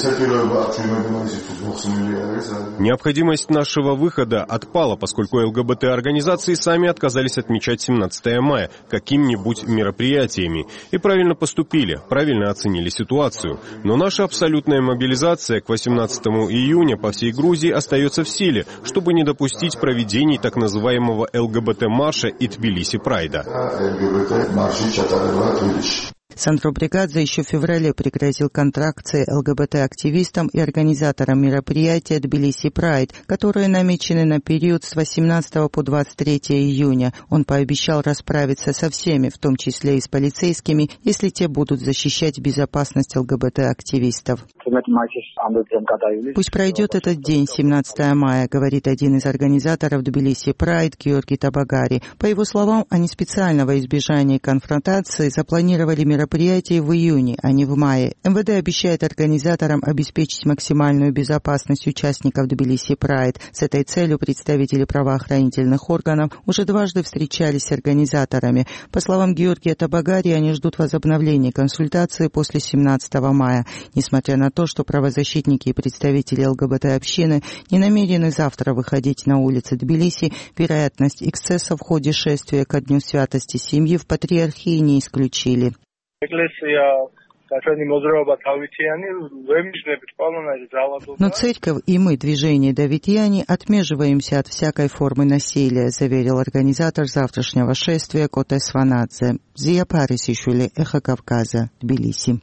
Speaker 2: Необходимость нашего выхода отпала, поскольку ЛГБТ-организации сами отказались отмечать 17 мая какими-нибудь мероприятиями. И правильно поступили, правильно оценили ситуацию. Но наша абсолютная мобилизация к 18 июня по всей Грузии остается в силе, чтобы не допустить проведений так называемого ЛГБТ-марша и Тбилиси-прайда.
Speaker 17: Сандро Брегадзе еще в феврале прекратил контракции ЛГБТ-активистам и организаторам мероприятия «Тбилиси Прайд», которые намечены на период с 18 по 23 июня. Он пообещал расправиться со всеми, в том числе и с полицейскими, если те будут защищать безопасность ЛГБТ-активистов. Пусть пройдет этот день, 17 мая, говорит один из организаторов «Тбилиси Прайд» Георгий Табагари. По его словам, они специально во избежание конфронтации запланировали мероприятие мероприятие в июне, а не в мае. МВД обещает организаторам обеспечить максимальную безопасность участников Тбилиси Прайд. С этой целью представители правоохранительных органов уже дважды встречались с организаторами. По словам Георгия Табагари, они ждут возобновления консультации после 17 мая. Несмотря на то, что правозащитники и представители ЛГБТ-общины не намерены завтра выходить на улицы Тбилиси, вероятность эксцесса в ходе шествия ко Дню святости семьи в Патриархии не исключили. Но церковь и мы, движение Давидьяне, отмеживаемся от всякой формы насилия, заверил организатор завтрашнего шествия Коте Сванадзе. Зия Парисишвили, Эхо Кавказа, Тбилиси.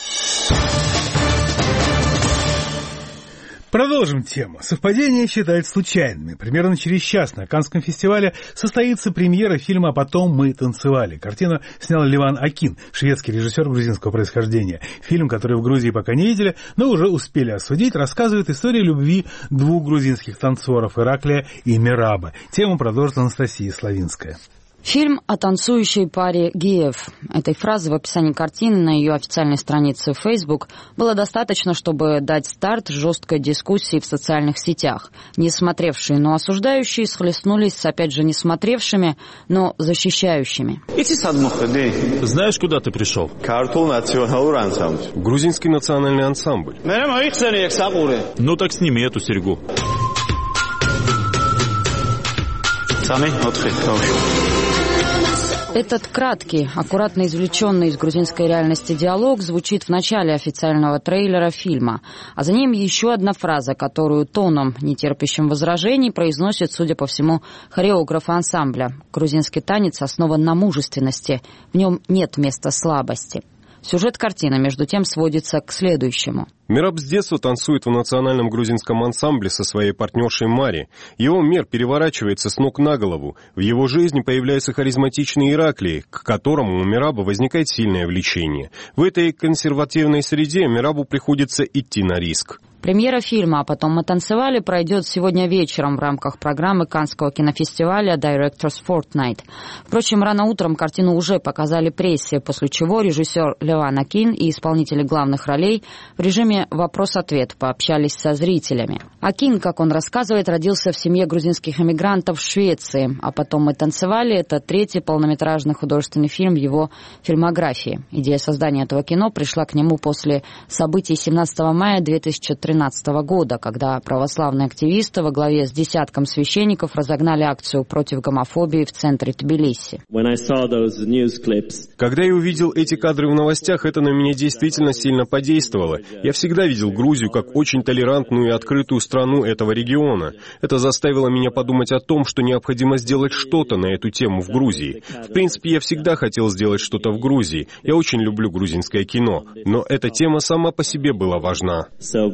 Speaker 1: Продолжим тему. Совпадения считают случайными. Примерно через час на Каннском фестивале состоится премьера фильма «А потом мы танцевали». Картину снял Леван Акин, шведский режиссер грузинского происхождения. Фильм, который в Грузии пока не видели, но уже успели осудить, рассказывает историю любви двух грузинских танцоров Ираклия и Мираба. Тему продолжит Анастасия Славинская.
Speaker 18: Фильм о танцующей паре геев. Этой фразы в описании картины на ее официальной странице в Facebook было достаточно, чтобы дать старт жесткой дискуссии в социальных сетях. Не смотревшие, но осуждающие схлестнулись с, опять же, не смотревшими, но защищающими.
Speaker 2: Знаешь, куда ты пришел? Грузинский национальный ансамбль. Ну так сними эту серьгу.
Speaker 18: Этот краткий, аккуратно извлеченный из грузинской реальности диалог звучит в начале официального трейлера фильма, а за ним еще одна фраза, которую тоном, не терпящим возражений, произносит, судя по всему, хореограф ансамбля. Грузинский танец основан на мужественности, в нем нет места слабости. Сюжет картины, между тем, сводится к следующему.
Speaker 2: Мираб с детства танцует в национальном грузинском ансамбле со своей партнершей Мари. Его мир переворачивается с ног на голову. В его жизни появляется харизматичный Ираклий, к которому у Мираба возникает сильное влечение. В этой консервативной среде Мирабу приходится идти на риск.
Speaker 18: Премьера фильма «А потом мы танцевали» пройдет сегодня вечером в рамках программы Каннского кинофестиваля Directors Fortnight. Впрочем, рано утром картину уже показали прессе, после чего режиссер Леван Акин и исполнители главных ролей в режиме «Вопрос-ответ» пообщались со зрителями. Акин, как он рассказывает, родился в семье грузинских эмигрантов в Швеции. «А потом мы танцевали» — это третий полнометражный художественный фильм в его фильмографии. Идея создания этого кино пришла к нему после событий 17 мая 2013 года, когда православные активисты во главе с десятком священников разогнали акцию против гомофобии в центре Тбилиси.
Speaker 2: Когда я увидел эти кадры в новостях, это на меня действительно сильно подействовало. Я всегда видел Грузию как очень толерантную и открытую страну этого региона. Это заставило меня подумать о том, что необходимо сделать что-то на эту тему в Грузии. В принципе, я всегда хотел сделать что-то в Грузии. Я очень люблю грузинское кино, но эта тема сама по себе была важна.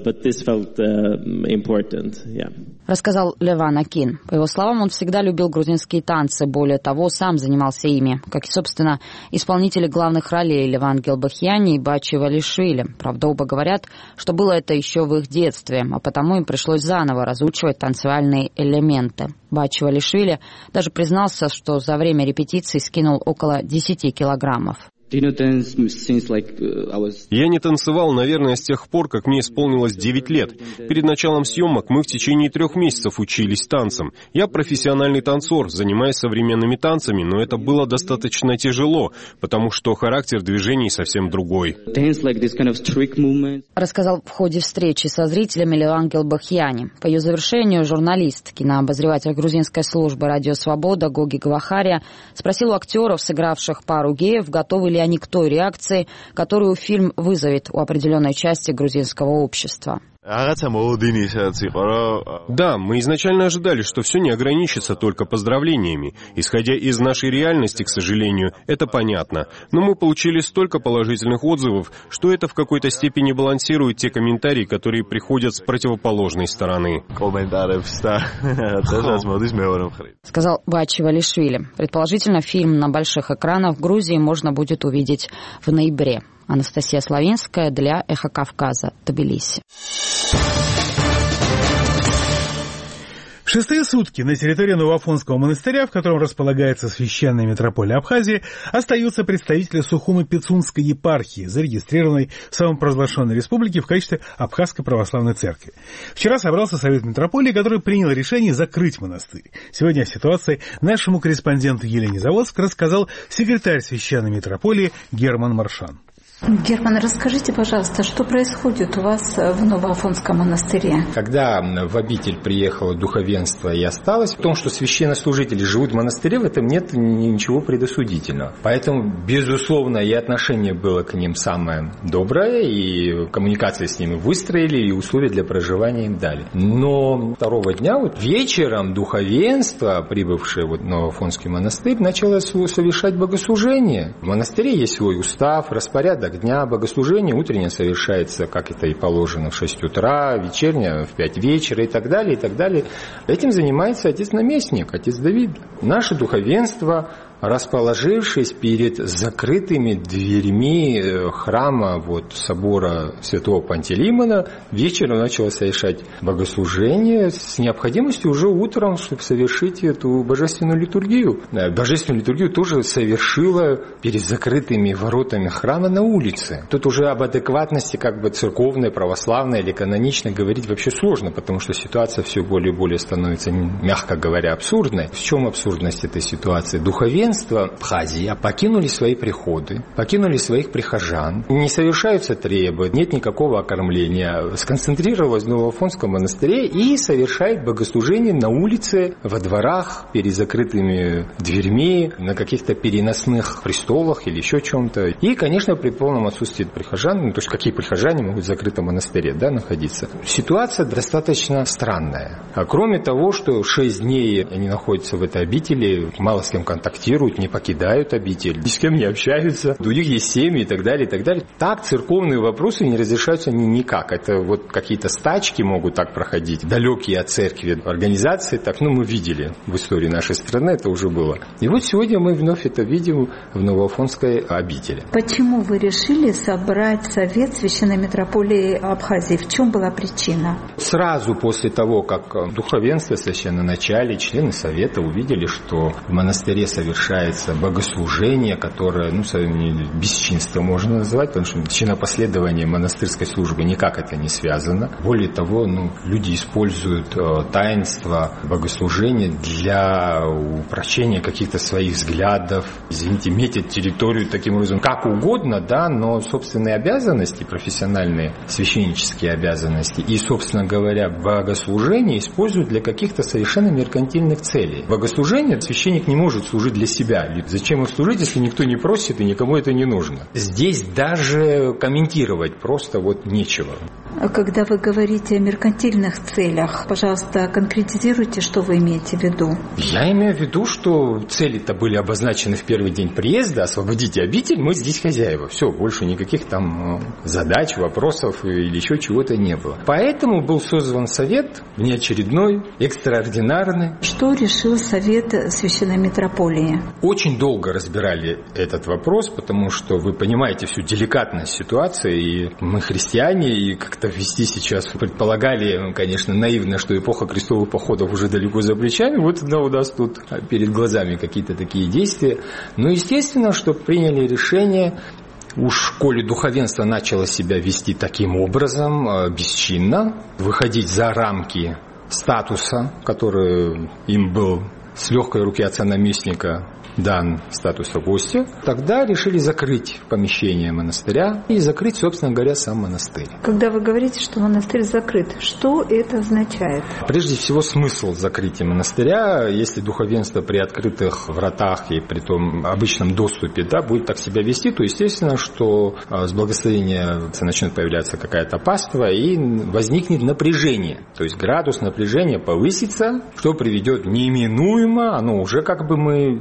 Speaker 18: Рассказал Леван Акин. По его словам, он всегда любил грузинские танцы, более того, сам занимался ими, как и, собственно, исполнители главных ролей Леван Гелбахьяни и Бачи Валишвили. Правда, оба говорят, что было это еще в их детстве, а потому им пришлось заново разучивать танцевальные элементы. Бачи Валишвили даже признался, что за время репетиций скинул около 10 килограммов.
Speaker 2: Я не танцевал, наверное, с тех пор, как мне исполнилось 9 лет. Перед началом съемок мы в течение 3 месяцев учились танцам. Я профессиональный танцор, занимаюсь современными танцами, но это было достаточно тяжело, потому что характер движений совсем другой.
Speaker 18: Рассказал в ходе встречи со зрителями Леван Гелбахьяни. По ее завершению журналист, кинообозреватель грузинской службы «Радио Свобода» Гоги Гвахария спросил у актеров, сыгравших пару геев, готовы ли они к той реакции, которую фильм вызовет у определенной части грузинского общества.
Speaker 2: Да, мы изначально ожидали, что все не ограничится только поздравлениями. Исходя из нашей реальности, к сожалению, это понятно. Но мы получили столько положительных отзывов, что это в какой-то степени балансирует те комментарии, которые приходят с противоположной стороны.
Speaker 18: Сказал Бачи Валишвили. Предположительно, фильм на больших экранах в Грузии можно будет увидеть в ноябре. Анастасия Славинская для Эхо Кавказа, Тбилиси.
Speaker 1: Шестые сутки на территории Новоафонского монастыря, в котором располагается священная митрополия Абхазии, остаются представители Сухуми-Пицунской епархии, зарегистрированной в самопровозглашенной республике в качестве Абхазской православной церкви. Вчера собрался совет митрополии, который принял решение закрыть монастырь. Сегодня о ситуации нашему корреспонденту Елене Заводской рассказал секретарь священной митрополии Герман Маршан.
Speaker 19: Герман, расскажите, пожалуйста, что происходит у вас в Новоафонском монастыре?
Speaker 3: Когда в обитель приехало духовенство и осталось, в том, что священнослужители живут в монастыре, в этом нет ничего предосудительного. Поэтому, безусловно, и отношение было к ним самое доброе, и коммуникации с ними выстроили, и условия для проживания им дали. Но второго дня, вечером, духовенство, прибывшее в Новоафонский монастырь, начало совершать богослужение. В монастыре есть свой устав, распорядок дня, богослужение утреннее совершается, как это и положено, в 6 утра, вечернее в 5 вечера и так далее, и так далее. Этим занимается отец-наместник, отец Давид. Наше духовенство, расположившись перед закрытыми дверьми храма собора святого Пантелеймона, вечером начало совершать богослужение с необходимостью уже утром, чтобы совершить эту божественную литургию. Божественную литургию тоже совершила перед закрытыми воротами храма на улице. Тут уже об адекватности церковной, православной или каноничной говорить вообще сложно, потому что ситуация все более и более становится, мягко говоря, абсурдной. В чем абсурдность этой ситуации? Духовенство Абхазии покинули свои приходы, покинули своих прихожан, не совершаются требы, нет никакого окормления, сконцентрировалось в Новоафонском монастыре и совершает богослужение на улице, во дворах, перед закрытыми дверьми, на каких-то переносных престолах или еще чем-то. И, конечно, при полном отсутствии прихожан, то есть какие прихожане могут в закрытом монастыре находиться. Ситуация достаточно странная. А кроме того, что 6 дней они находятся в этой обители, мало с кем контактируют, не покидают обитель, ни с кем не общаются, у них есть семьи и так далее, и так далее. Так церковные вопросы не разрешаются никак. Это какие-то стачки могут так проходить, далекие от церкви организации, мы видели в истории нашей страны, это уже было. И сегодня мы вновь это видим в Новоафонской обители.
Speaker 19: Почему вы решили собрать совет священной митрополии Абхазии? В чем была причина?
Speaker 3: Сразу после того, как духовенство, священноначалие, члены совета увидели, что в монастыре совершается богослужение, которое, бесчинство можно назвать, потому что чинопоследование монастырской службы никак это не связано. Более того, люди используют таинство богослужения для упрочения каких-то своих взглядов, метят территорию таким образом, как угодно, но собственные обязанности, профессиональные священнические обязанности и, собственно говоря, богослужение используют для каких-то совершенно меркантильных целей. Богослужение священник не может служить для себя. Зачем им служить, если никто не просит и никому это не нужно? Здесь даже комментировать просто нечего.
Speaker 19: Когда вы говорите о меркантильных целях, пожалуйста, конкретизируйте, что вы имеете в виду.
Speaker 3: Я имею в виду, что цели-то были обозначены в первый день приезда: освободите обитель, мы здесь хозяева. Все, больше никаких задач, вопросов или еще чего-то не было. Поэтому был создан совет внеочередной, экстраординарный.
Speaker 19: Что решил совет священной митрополии?
Speaker 3: Очень долго разбирали этот вопрос, потому что вы понимаете всю деликатность ситуации, и мы христиане, и как-то вести сейчас предполагали, конечно, наивно, что эпоха крестовых походов уже далеко за плечами, у нас тут перед глазами какие-то такие действия. Но естественно, что приняли решение, уж коли духовенство начало себя вести таким образом, бесчинно, выходить за рамки статуса, который им был с легкой руки отца-наместника дан статуса гостя, тогда решили закрыть помещение монастыря и закрыть, собственно говоря, сам монастырь.
Speaker 19: Когда вы говорите, что монастырь закрыт, что это означает?
Speaker 3: Прежде всего, смысл закрытия монастыря, если духовенство при открытых вратах и при том обычном доступе будет так себя вести, то естественно, что с благословения начнет появляться какая-то паства и возникнет напряжение. То есть градус напряжения повысится, что приведет неминуемо, оно уже мы сдержали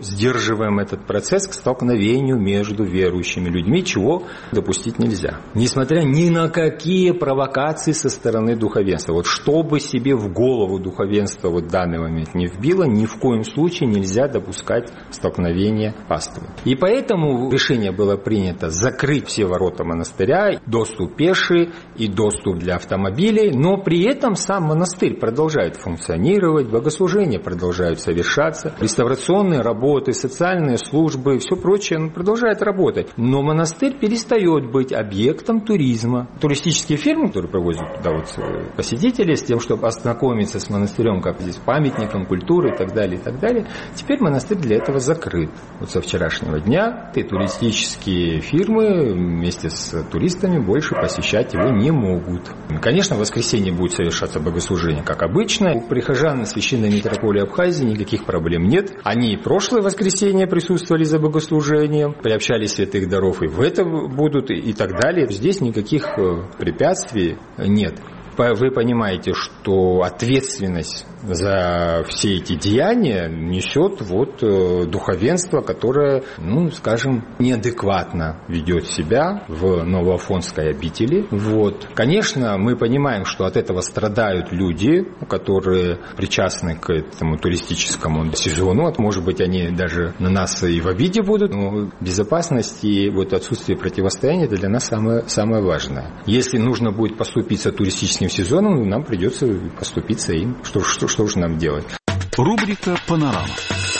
Speaker 3: поддерживаем этот процесс к столкновению между верующими людьми, чего допустить нельзя. Несмотря ни на какие провокации со стороны духовенства. Вот что бы себе в голову духовенство в данный момент не вбило, ни в коем случае нельзя допускать столкновения паствы. И поэтому решение было принято закрыть все ворота монастыря, доступ пеший и доступ для автомобилей, но при этом сам монастырь продолжает функционировать, богослужения продолжают совершаться, реставрационные работы, социальные службы, все прочее продолжает работать. Но монастырь перестает быть объектом туризма. Туристические фирмы, которые проводят туда посетителей с тем, чтобы ознакомиться с монастырем, как здесь памятником культуры и так далее, теперь монастырь для этого закрыт. Вот со вчерашнего дня туристические фирмы вместе с туристами больше посещать его не могут. Конечно, в воскресенье будет совершаться богослужение, как обычно. У прихожан священной митрополии Абхазии никаких проблем нет. Они и прошлое воскресенье присутствовали за богослужением, приобщались святых даров и в это будут и так далее. Здесь никаких препятствий нет. Вы понимаете, что ответственность за все эти деяния несет духовенство, которое, неадекватно ведет себя в Новоафонской обители. Конечно, мы понимаем, что от этого страдают люди, которые причастны к этому туристическому сезону. Может быть, они даже на нас и в обиде будут, но безопасность и отсутствие противостояния – это для нас самое важное. Если нужно будет поступиться туристическим сезоном, нам придется поступиться им. Что же нам делать?
Speaker 16: Рубрика «Панорама».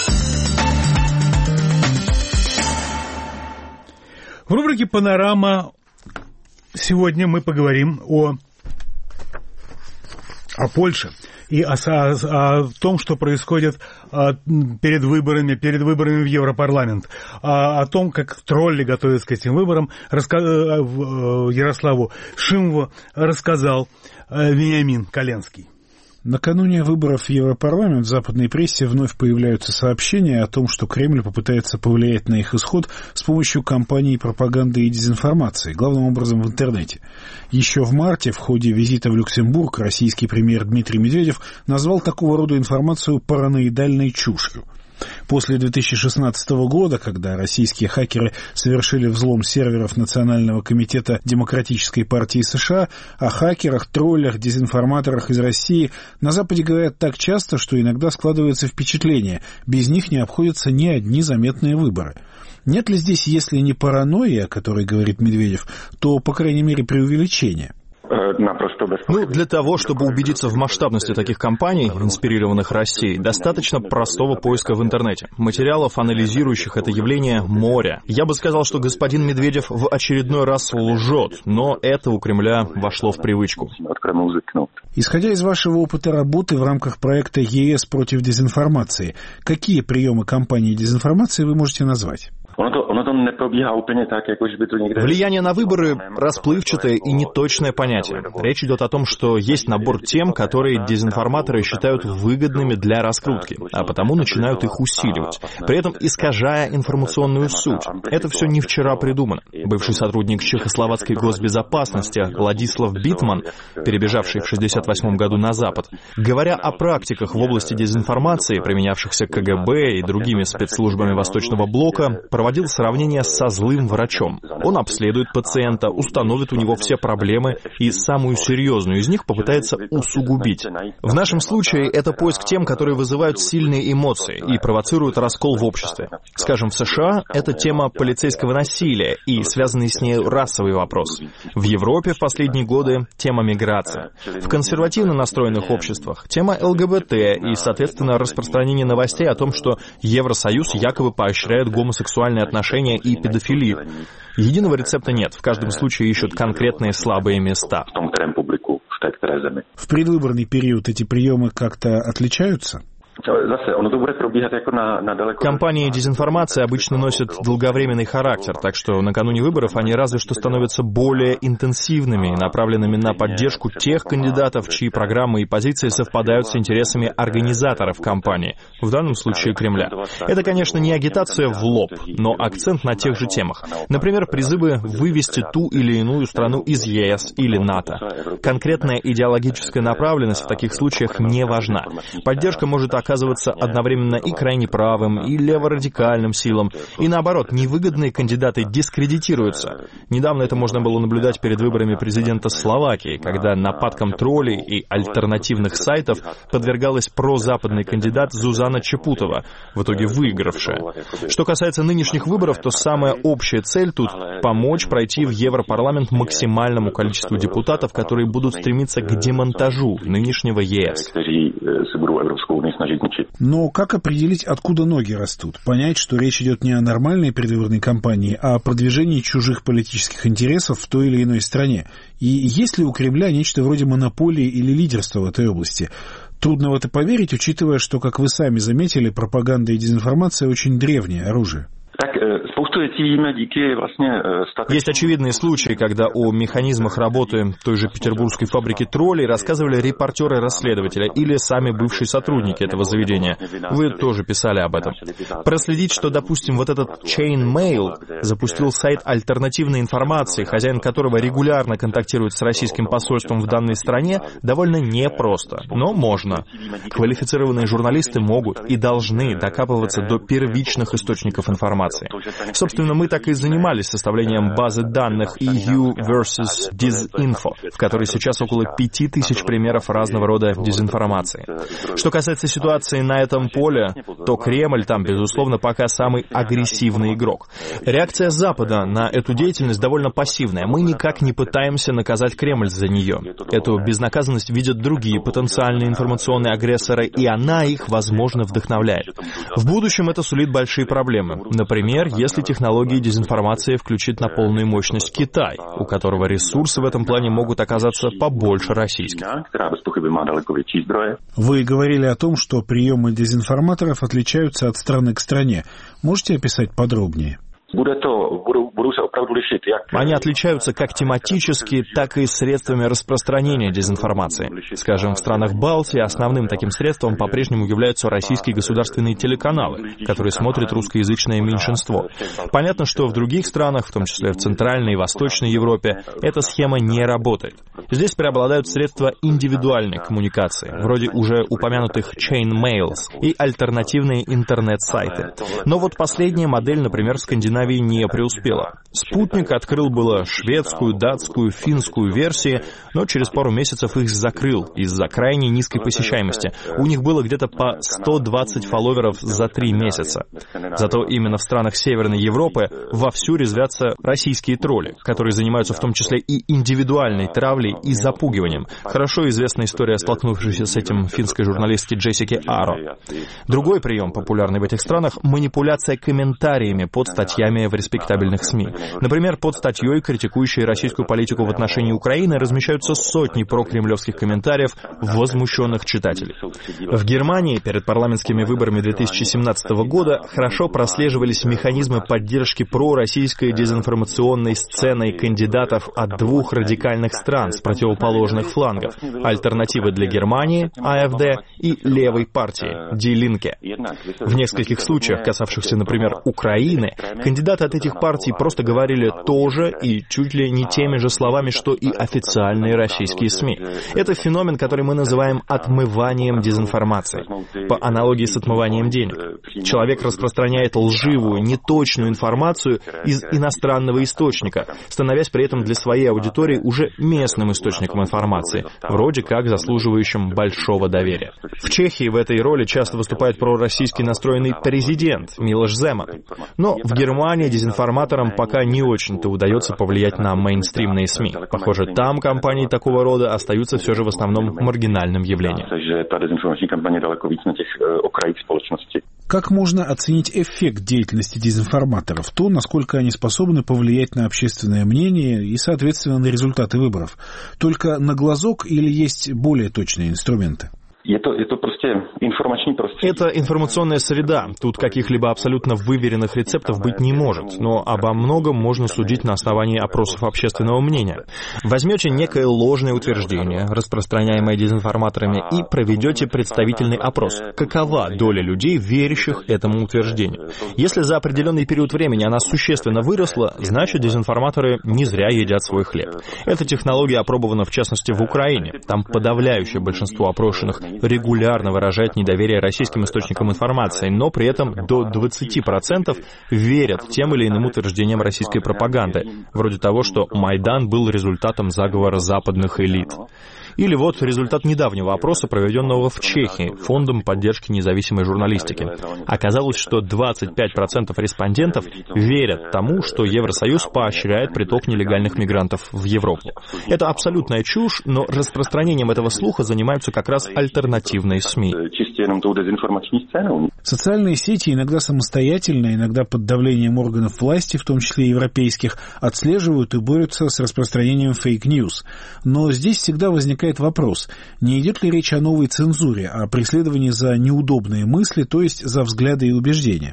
Speaker 1: В рубрике «Панорама» сегодня мы поговорим о Польше и о том, что происходит перед выборами в Европарламент, о том, как тролли готовятся к этим выборам. Ярославу Шимову рассказал Вениамин Коленский.
Speaker 20: Накануне выборов в Европарламент в западной прессе вновь появляются сообщения о том, что Кремль попытается повлиять на их исход с помощью кампании пропаганды и дезинформации, главным образом в интернете. Еще в марте в ходе визита в Люксембург российский премьер Дмитрий Медведев назвал такого рода информацию параноидальной чушью. После 2016 года, когда российские хакеры совершили взлом серверов Национального комитета Демократической партии США, о хакерах, троллях, дезинформаторах из России на Западе говорят так часто, что иногда складывается впечатление, без них не обходятся ни одни заметные выборы. Нет ли здесь, если не паранойя, о которой говорит Медведев, то, по крайней мере, преувеличение?
Speaker 21: Для того, чтобы убедиться в масштабности таких кампаний, инспирированных Россией, достаточно простого поиска в интернете. Материалов, анализирующих это явление, море. Я бы сказал, что господин Медведев в очередной раз лжет, но это у Кремля вошло в привычку.
Speaker 20: Исходя из вашего опыта работы в рамках проекта ЕС против дезинформации, какие приемы кампании дезинформации вы можете назвать?
Speaker 21: Влияние на выборы – расплывчатое и неточное понятие. Речь идет о том, что есть набор тем, которые дезинформаторы считают выгодными для раскрутки, а потому начинают их усиливать, при этом искажая информационную суть. Это все не вчера придумано. Бывший сотрудник чехословацкой госбезопасности Ладислав Битман, перебежавший в 1968 году на Запад, говоря о практиках в области дезинформации, применявшихся КГБ и другими спецслужбами Восточного блока, проводил сравнение со злым врачом. Он обследует пациента, установит у него все проблемы и самую серьезную из них попытается усугубить. В нашем случае это поиск тем, которые вызывают сильные эмоции и провоцируют раскол в обществе. Скажем, в США это тема полицейского насилия и связанный с ней расовый вопрос. В Европе в последние годы тема миграции. В консервативно настроенных обществах тема ЛГБТ и, соответственно, распространение новостей о том, что Евросоюз якобы поощряет гомосексуальные отношения и педофилию. Единого рецепта нет. В каждом случае ищут конкретные слабые места.
Speaker 20: В предвыборный период эти приемы как-то отличаются?
Speaker 21: Кампании дезинформации обычно носят долговременный характер, так что накануне выборов они разве что становятся более интенсивными и направленными на поддержку тех кандидатов, чьи программы и позиции совпадают с интересами организаторов кампании, в данном случае Кремля. Это, конечно, не агитация в лоб, но акцент на тех же темах. Например, призывы вывести ту или иную страну из ЕС или НАТО. Конкретная идеологическая направленность в таких случаях не важна. Поддержка может оказаться оказываться одновременно и крайне правым, и леворадикальным силам. И наоборот, невыгодные кандидаты дискредитируются. Недавно это можно было наблюдать перед выборами президента Словакии, когда нападкам троллей и альтернативных сайтов подвергалась прозападный кандидат Зузана Чепутова, в итоге выигравшая. Что касается нынешних выборов, то самая общая цель тут — помочь пройти в Европарламент максимальному количеству депутатов, которые будут стремиться к демонтажу нынешнего ЕС.
Speaker 20: Но как определить, откуда ноги растут? Понять, что речь идет не о нормальной предвыборной кампании, а о продвижении чужих политических интересов в той или иной стране? И есть ли у Кремля нечто вроде монополии или лидерства в этой области? Трудно в это поверить, учитывая, что, как вы сами заметили, пропаганда и дезинформация очень древнее оружие.
Speaker 21: Есть очевидные случаи, когда о механизмах работы той же петербургской фабрики троллей рассказывали репортеры-расследователи или сами бывшие сотрудники этого заведения. Вы тоже писали об этом. Проследить, что, допустим, вот этот Chainmail запустил сайт альтернативной информации, хозяин которого регулярно контактирует с российским посольством в данной стране, довольно непросто, но можно. Квалифицированные журналисты могут и должны докапываться до первичных источников информации. Собственно, мы так и занимались составлением базы данных EU versus Disinfo, в которой сейчас около 5000 примеров разного рода дезинформации. Что касается ситуации на этом поле, то Кремль там, безусловно, пока самый агрессивный игрок. Реакция Запада на эту деятельность довольно пассивная. Мы никак не пытаемся наказать Кремль за нее. Эту безнаказанность видят другие потенциальные информационные агрессоры, и она их, возможно, вдохновляет. В будущем это сулит большие проблемы. Например, если технологии дезинформации включит на полную мощность Китай, у которого ресурсы в этом плане могут оказаться побольше российских.
Speaker 20: Вы говорили о том, что приемы дезинформаторов отличаются от страны к стране. Можете описать подробнее?
Speaker 21: Они отличаются как тематически, так и средствами распространения дезинформации. Скажем, в странах Балтии основным таким средством по-прежнему являются российские государственные телеканалы, которые смотрят русскоязычное меньшинство. Понятно, что в других странах, в том числе в Центральной и Восточной Европе, эта схема не работает. Здесь преобладают средства индивидуальной коммуникации, вроде уже упомянутых Chainmails и альтернативные интернет-сайты. Но вот последняя модель, например, в Скандинавии не преуспела. «Спутник» открыл было шведскую, датскую, финскую версии, но через пару месяцев их закрыл из-за крайне низкой посещаемости. У них было где-то по 120 фолловеров за 3 месяца. Зато именно в странах Северной Европы вовсю резвятся российские тролли, которые занимаются в том числе и индивидуальной травлей и запугиванием. Хорошо известна история столкнувшейся с этим финской журналистки Джессики Аро. Другой прием, популярный в этих странах — манипуляция комментариями под статьями в респектабельных СМИ. Например, под статьей, критикующей российскую политику в отношении Украины, размещаются сотни прокремлевских комментариев возмущенных читателей. В Германии перед парламентскими выборами 2017 года хорошо прослеживались механизмы поддержки пророссийской дезинформационной сценой кандидатов от двух радикальных стран с противоположных флангов — альтернативы для Германии, АФД, и левой партии, Die Linke. В нескольких случаях, касавшихся, например, Украины, кандидаты от этих партий просто говорили то же и чуть ли не теми же словами, что и официальные российские СМИ. Это феномен, который мы называем отмыванием дезинформации, по аналогии с отмыванием денег. Человек распространяет лживую, неточную информацию из иностранного источника, становясь при этом для своей аудитории уже местным источником информации, вроде как заслуживающим большого доверия. В Чехии в этой роли часто выступает пророссийски настроенный президент Милош Земан. Но в Германии дезинформаторам пока не очень-то удается повлиять на мейнстримные СМИ. Похоже, там кампании такого рода остаются все же в основном маргинальным явлением.
Speaker 20: Как можно оценить эффект деятельности дезинформаторов? То, насколько они способны повлиять на общественное мнение и, соответственно, на результаты выборов? Только на глазок или есть более точные инструменты?
Speaker 21: Это информационная среда. Тут каких-либо абсолютно выверенных рецептов быть не может. Но обо многом можно судить на основании опросов общественного мнения. Возьмете некое ложное утверждение, распространяемое дезинформаторами, и проведете представительный опрос. Какова доля людей, верящих этому утверждению? Если за определенный период времени она существенно выросла, значит, дезинформаторы не зря едят свой хлеб. Эта технология опробована, в частности, в Украине. Там подавляющее большинство опрошенных регулярно выражает недоверие российским источникам информации, но при этом до 20% верят тем или иным утверждениям российской пропаганды, вроде того, что Майдан был результатом заговора западных элит. Или вот результат недавнего опроса, проведенного в Чехии Фондом поддержки независимой журналистики. Оказалось, что 25% респондентов верят тому, что Евросоюз поощряет приток нелегальных мигрантов в Европу. Это абсолютная чушь, но распространением этого слуха занимаются как раз альтернативные СМИ.
Speaker 20: Социальные сети иногда самостоятельно, иногда под давлением органов власти, в том числе европейских, отслеживают и борются с распространением фейк-ньюс. Но здесь всегда возникает вопрос, не идет ли речь о новой цензуре, о преследовании за неудобные мысли, то есть за взгляды и убеждения?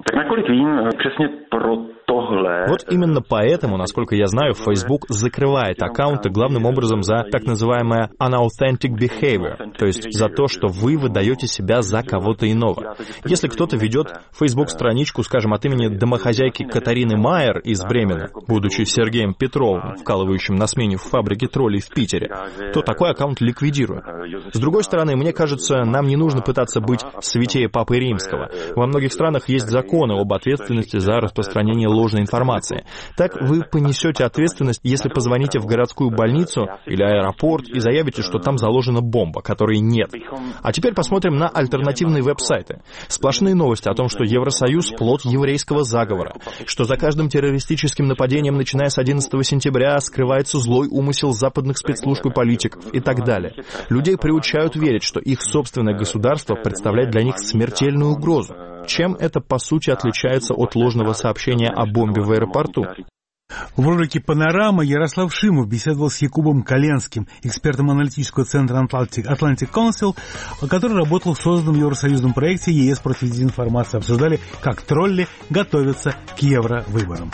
Speaker 21: Вот именно поэтому, насколько я знаю, Facebook закрывает аккаунты главным образом за так называемое unauthentic behavior, то есть за то, что вы выдаете себя за кого-то иного. Если кто-то ведет Facebook-страничку, скажем, от имени домохозяйки Катарины Майер из Бремена, будучи Сергеем Петровым, вкалывающим на смене в фабрике троллей в Питере, то такой аккаунт ликвидируют. С другой стороны, мне кажется, нам не нужно пытаться быть святее Папы Римского. Во многих странах есть законы об ответственности за распространение ложной информации. Так вы понесете ответственность, если позвоните в городскую больницу или аэропорт и заявите, что там заложена бомба, которой нет. А теперь посмотрим на альтернативные веб-сайты. Сплошные новости о том, что Евросоюз – плод еврейского заговора, что за каждым террористическим нападением, начиная с 11 сентября, скрывается злой умысел западных спецслужб и политиков и так далее. Людей приучают верить, что их собственное государство представляет для них смертельную угрозу. Чем это, по сути, отличается от ложного сообщения о бомбе в аэропорту?
Speaker 1: В рубрике «Панорама» Ярослав Шимов беседовал с Якубом Коленским, экспертом аналитического центра Atlantic Council, который работал в созданном Евросоюзном проекте ЕС против дезинформации. Обсуждали, как тролли готовятся к евровыборам.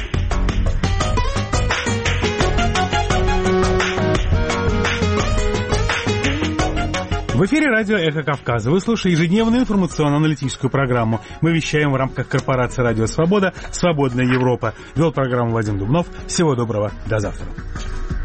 Speaker 1: В эфире радио «Эхо Кавказа». Вы слушаете ежедневную информационно-аналитическую программу. Мы вещаем в рамках корпорации «Радио Свобода», «Свободная Европа». Вел программу Вадим Дубнов. Всего доброго. До завтра.